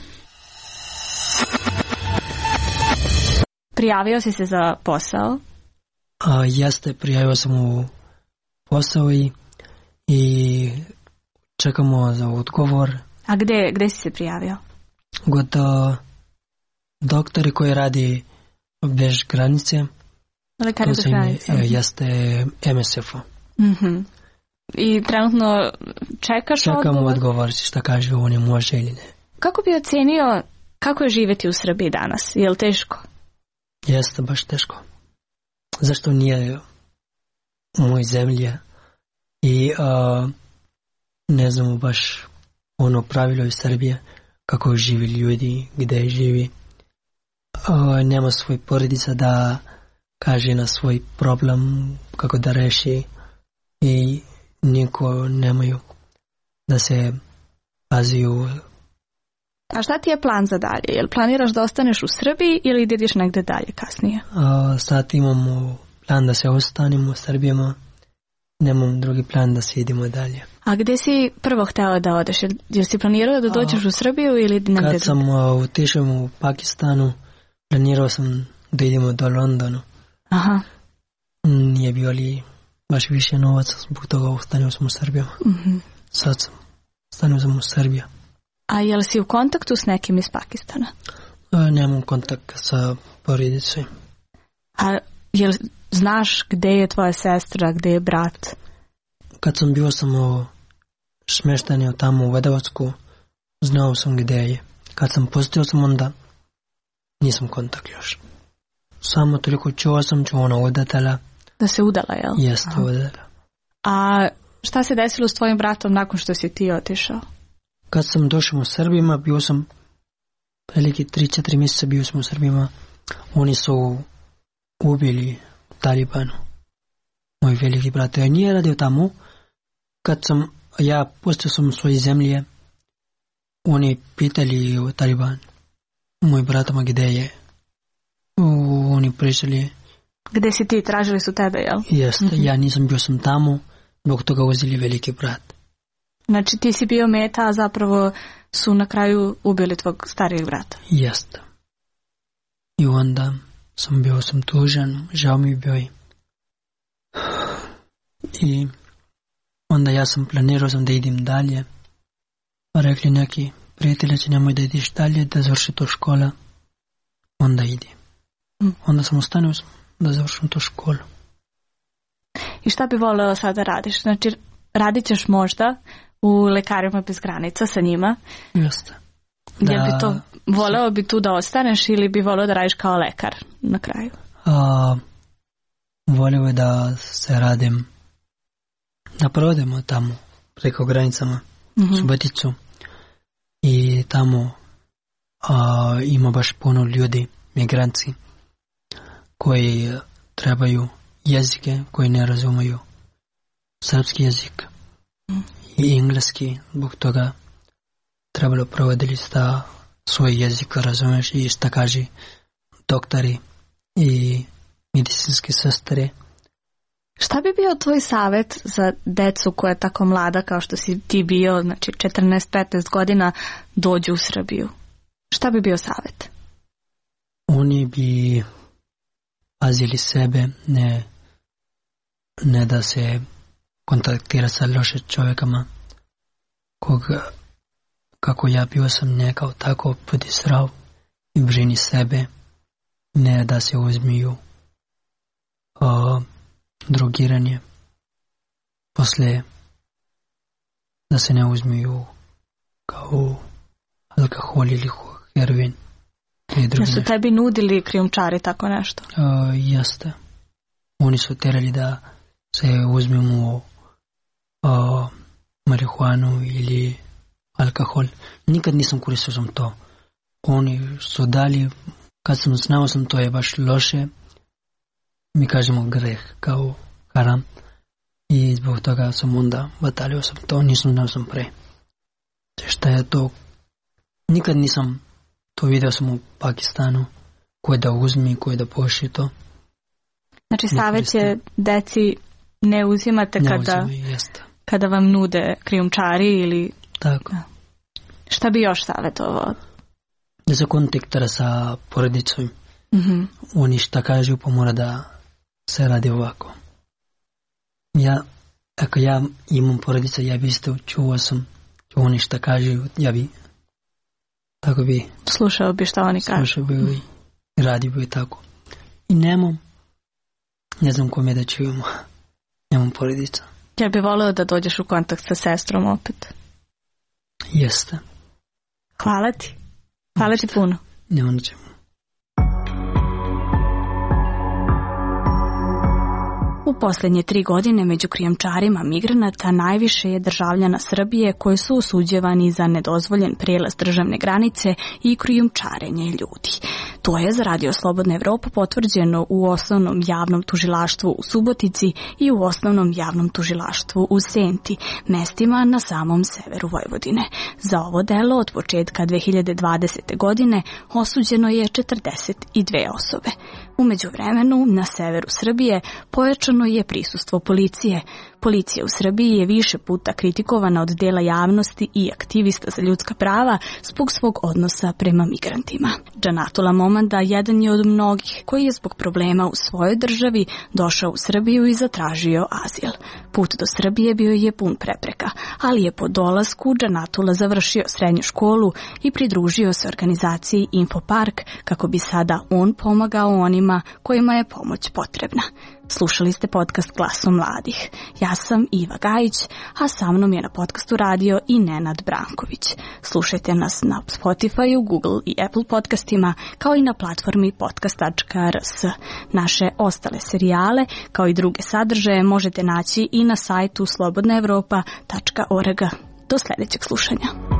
Prijavio si se za posao? A, jeste, prijavio sam u posao i, i čekamo za odgovor. A gde, gde si se prijavio? Kod uh, doktori koji radi bez granice. Lekari bez granice? Im, jeste em es ef. Mm-hmm. I trenutno čekaš Čekamo odgovor? Čekamo odgovor šta kaže on može ili ne. Kako bi ocenio kako je živjeti u Srbiji danas? Je li teško? Jeste baš teško. Zašto nije u mojoj zemlji i uh, ne znamo baš ono pravilo iz Srbije kako živi ljudi, gdje živi. Uh, nema svoj porodica da kaže na svoj problem kako da reši i niko nemaju da se paziju. A šta ti je plan za dalje? Jel planiraš da ostaneš u Srbiji ili ideš negdje dalje kasnije? A, sad imamo plan da se ostanemo u Srbijama nemam drugi plan da se idemo dalje. A gdje si prvo hteo da odeš? Jer si planirao da dođeš u Srbiju ili negdje? Kad sam uh, otišao u Pakistanu, planirao sam da idemo do Londonu. Aha. Nije bio li baš više novaca, zbog toga ostanio sam u Srbiju. Mm-hmm. Sad sam, ostanio sam u Srbiju. A je li si u kontaktu s nekim iz Pakistana? Uh, nemam kontakt sa porodicom. A jel znaš gdje je tvoja sestra, gdje je brat? Kad sam bio sam smješten tamo u Vedavacku, znao sam gdje je. Kad sam postao sam onda, nisam kontakt još. Samo toliko čuo sam, čuo ona udatela. Da se udala, jel? Jeste, udala. A šta se desilo s tvojim bratom nakon što si ti otišao? Kad sam došao u Srbima, bio sam prilike tri četiri mjeseca bio sam u Srbima. Oni su ubili Talibanu. Moj veliki brat ja nije radio tamo. Kad sam ja postao sam u svojoj zemlji, oni pitali u Taliban, moj bratama gdje je. U, oni pričali. Gdje si ti, tražili su tebe, jel? Jeste, mm-hmm. Ja nisam bio sam tamo, zbog toga uzeli veliki brat. Znači ti si bio meta, a zapravo su na kraju ubili tvog starijeg brata. Jeste. I onda sam bio sam tužan, žao mi bio i i onda ja sam planirao sam da idem dalje. Pa rekli neki prijatelji će nemoj da ideš dalje, da završi to škola. Onda idi. Mm. Onda sam ostanio da završim to školu. I šta bi voleo sada da radiš? Znači radit ćeš možda u Lekarima bez granica sa njima? Jeste. Da, jel bi to, voleo bi tu da ostaneš ili bi voleo da radiš kao lekar na kraju? A, volio bi da se radim, da prodemo tamo preko granicama, mm-hmm. Suboticu. I tamo a, ima baš puno ljudi, migranci, koji trebaju jezike, koji ne razumiju srpski jezik mm. i engleski, zbog toga trebalo provoditi da svoj jezik razumeš i šta kaže doktori i medicinske sestre. Šta bi bio tvoj savjet za decu koja je tako mlada kao što si ti bio, znači četrnaest petnaest godina, dođu u Srbiju? Šta bi bio savjet? Oni bi pazili sebe, ne, ne da se kontaktira sa loše čovjekama, koga, kako ja bio sam nekao tako budi zdrav i brini sebe, ne da se uzmiju o, drogiranje, posle da se ne uzmiju kao alkohol ili heroin. Da su tebi nudili krijumčari tako nešto? Uh, jeste. Oni su terali da se uzmemo uh, marihuanu ili alkohol. Nikad nisam koristio sam to. Oni su dali, kad sam znao sam to je baš loše, mi kažemo greh, kao haram. I zbog toga sam onda batalio sam to, nisam znao sam pre. Šta je to? Nikad nisam to vidio sam u Pakistanu, koje da uzmi, koje da pošli to. Znači savjet je deci ne uzimate ne kada, uzimaju, kada vam nude krijumčari ili... Tako. Da. Šta bi još savjetovao? Da se kontaktira sa porodicom. Mm-hmm. Oni šta kažu pa mora da se radi ovako. Ja, ako ja imam porodica, ja bi isto čuo sam, oni šta kažu, ja bi tako bi slušao bi šta oni kažu. Slušao bi i radio bi tako. I nemam, ne znam kome da čujemo, nemam porodica. Ja bi voleo da dođeš u kontakt sa sestrom opet. Jeste. Hvala ti. Hvala ti puno. Nema na čemu. U posljednje tri godine među krijumčarima migranata najviše je državljana Srbije koji su osuđivani za nedozvoljen prijelaz državne granice i krijumčarenje ljudi. To je za Radio Slobodna Evropa potvrđeno u osnovnom javnom tužilaštvu u Subotici i u osnovnom javnom tužilaštvu u Senti, mestima na samom severu Vojvodine. Za ovo delo od početka dve hiljade dvadesete. godine osuđeno je četrdeset dve osobe. U međuvremenu na severu Srbije pojačano je prisustvo policije. Policija u Srbiji je više puta kritikovana od dela javnosti i aktivista za ljudska prava zbog svog odnosa prema migrantima. Džanatula Momanda jedan je od mnogih koji je zbog problema u svojoj državi došao u Srbiju i zatražio azil. Put do Srbije bio je pun prepreka, ali je po dolasku Džanatula završio srednju školu i pridružio se organizaciji Infopark kako bi sada on pomagao onima kojima je pomoć potrebna. Slušali ste podcast Glasom mladih. Ja sam Iva Gajić, a sa mnom je na podcastu radio i Nenad Branković. Slušajte nas na Spotify, Google i Apple podcastima, kao i na platformi podcast tačka r s. Naše ostale serijale, kao i druge sadržaje, možete naći i na sajtu slobodna evropa tačka org. Do sljedećeg slušanja.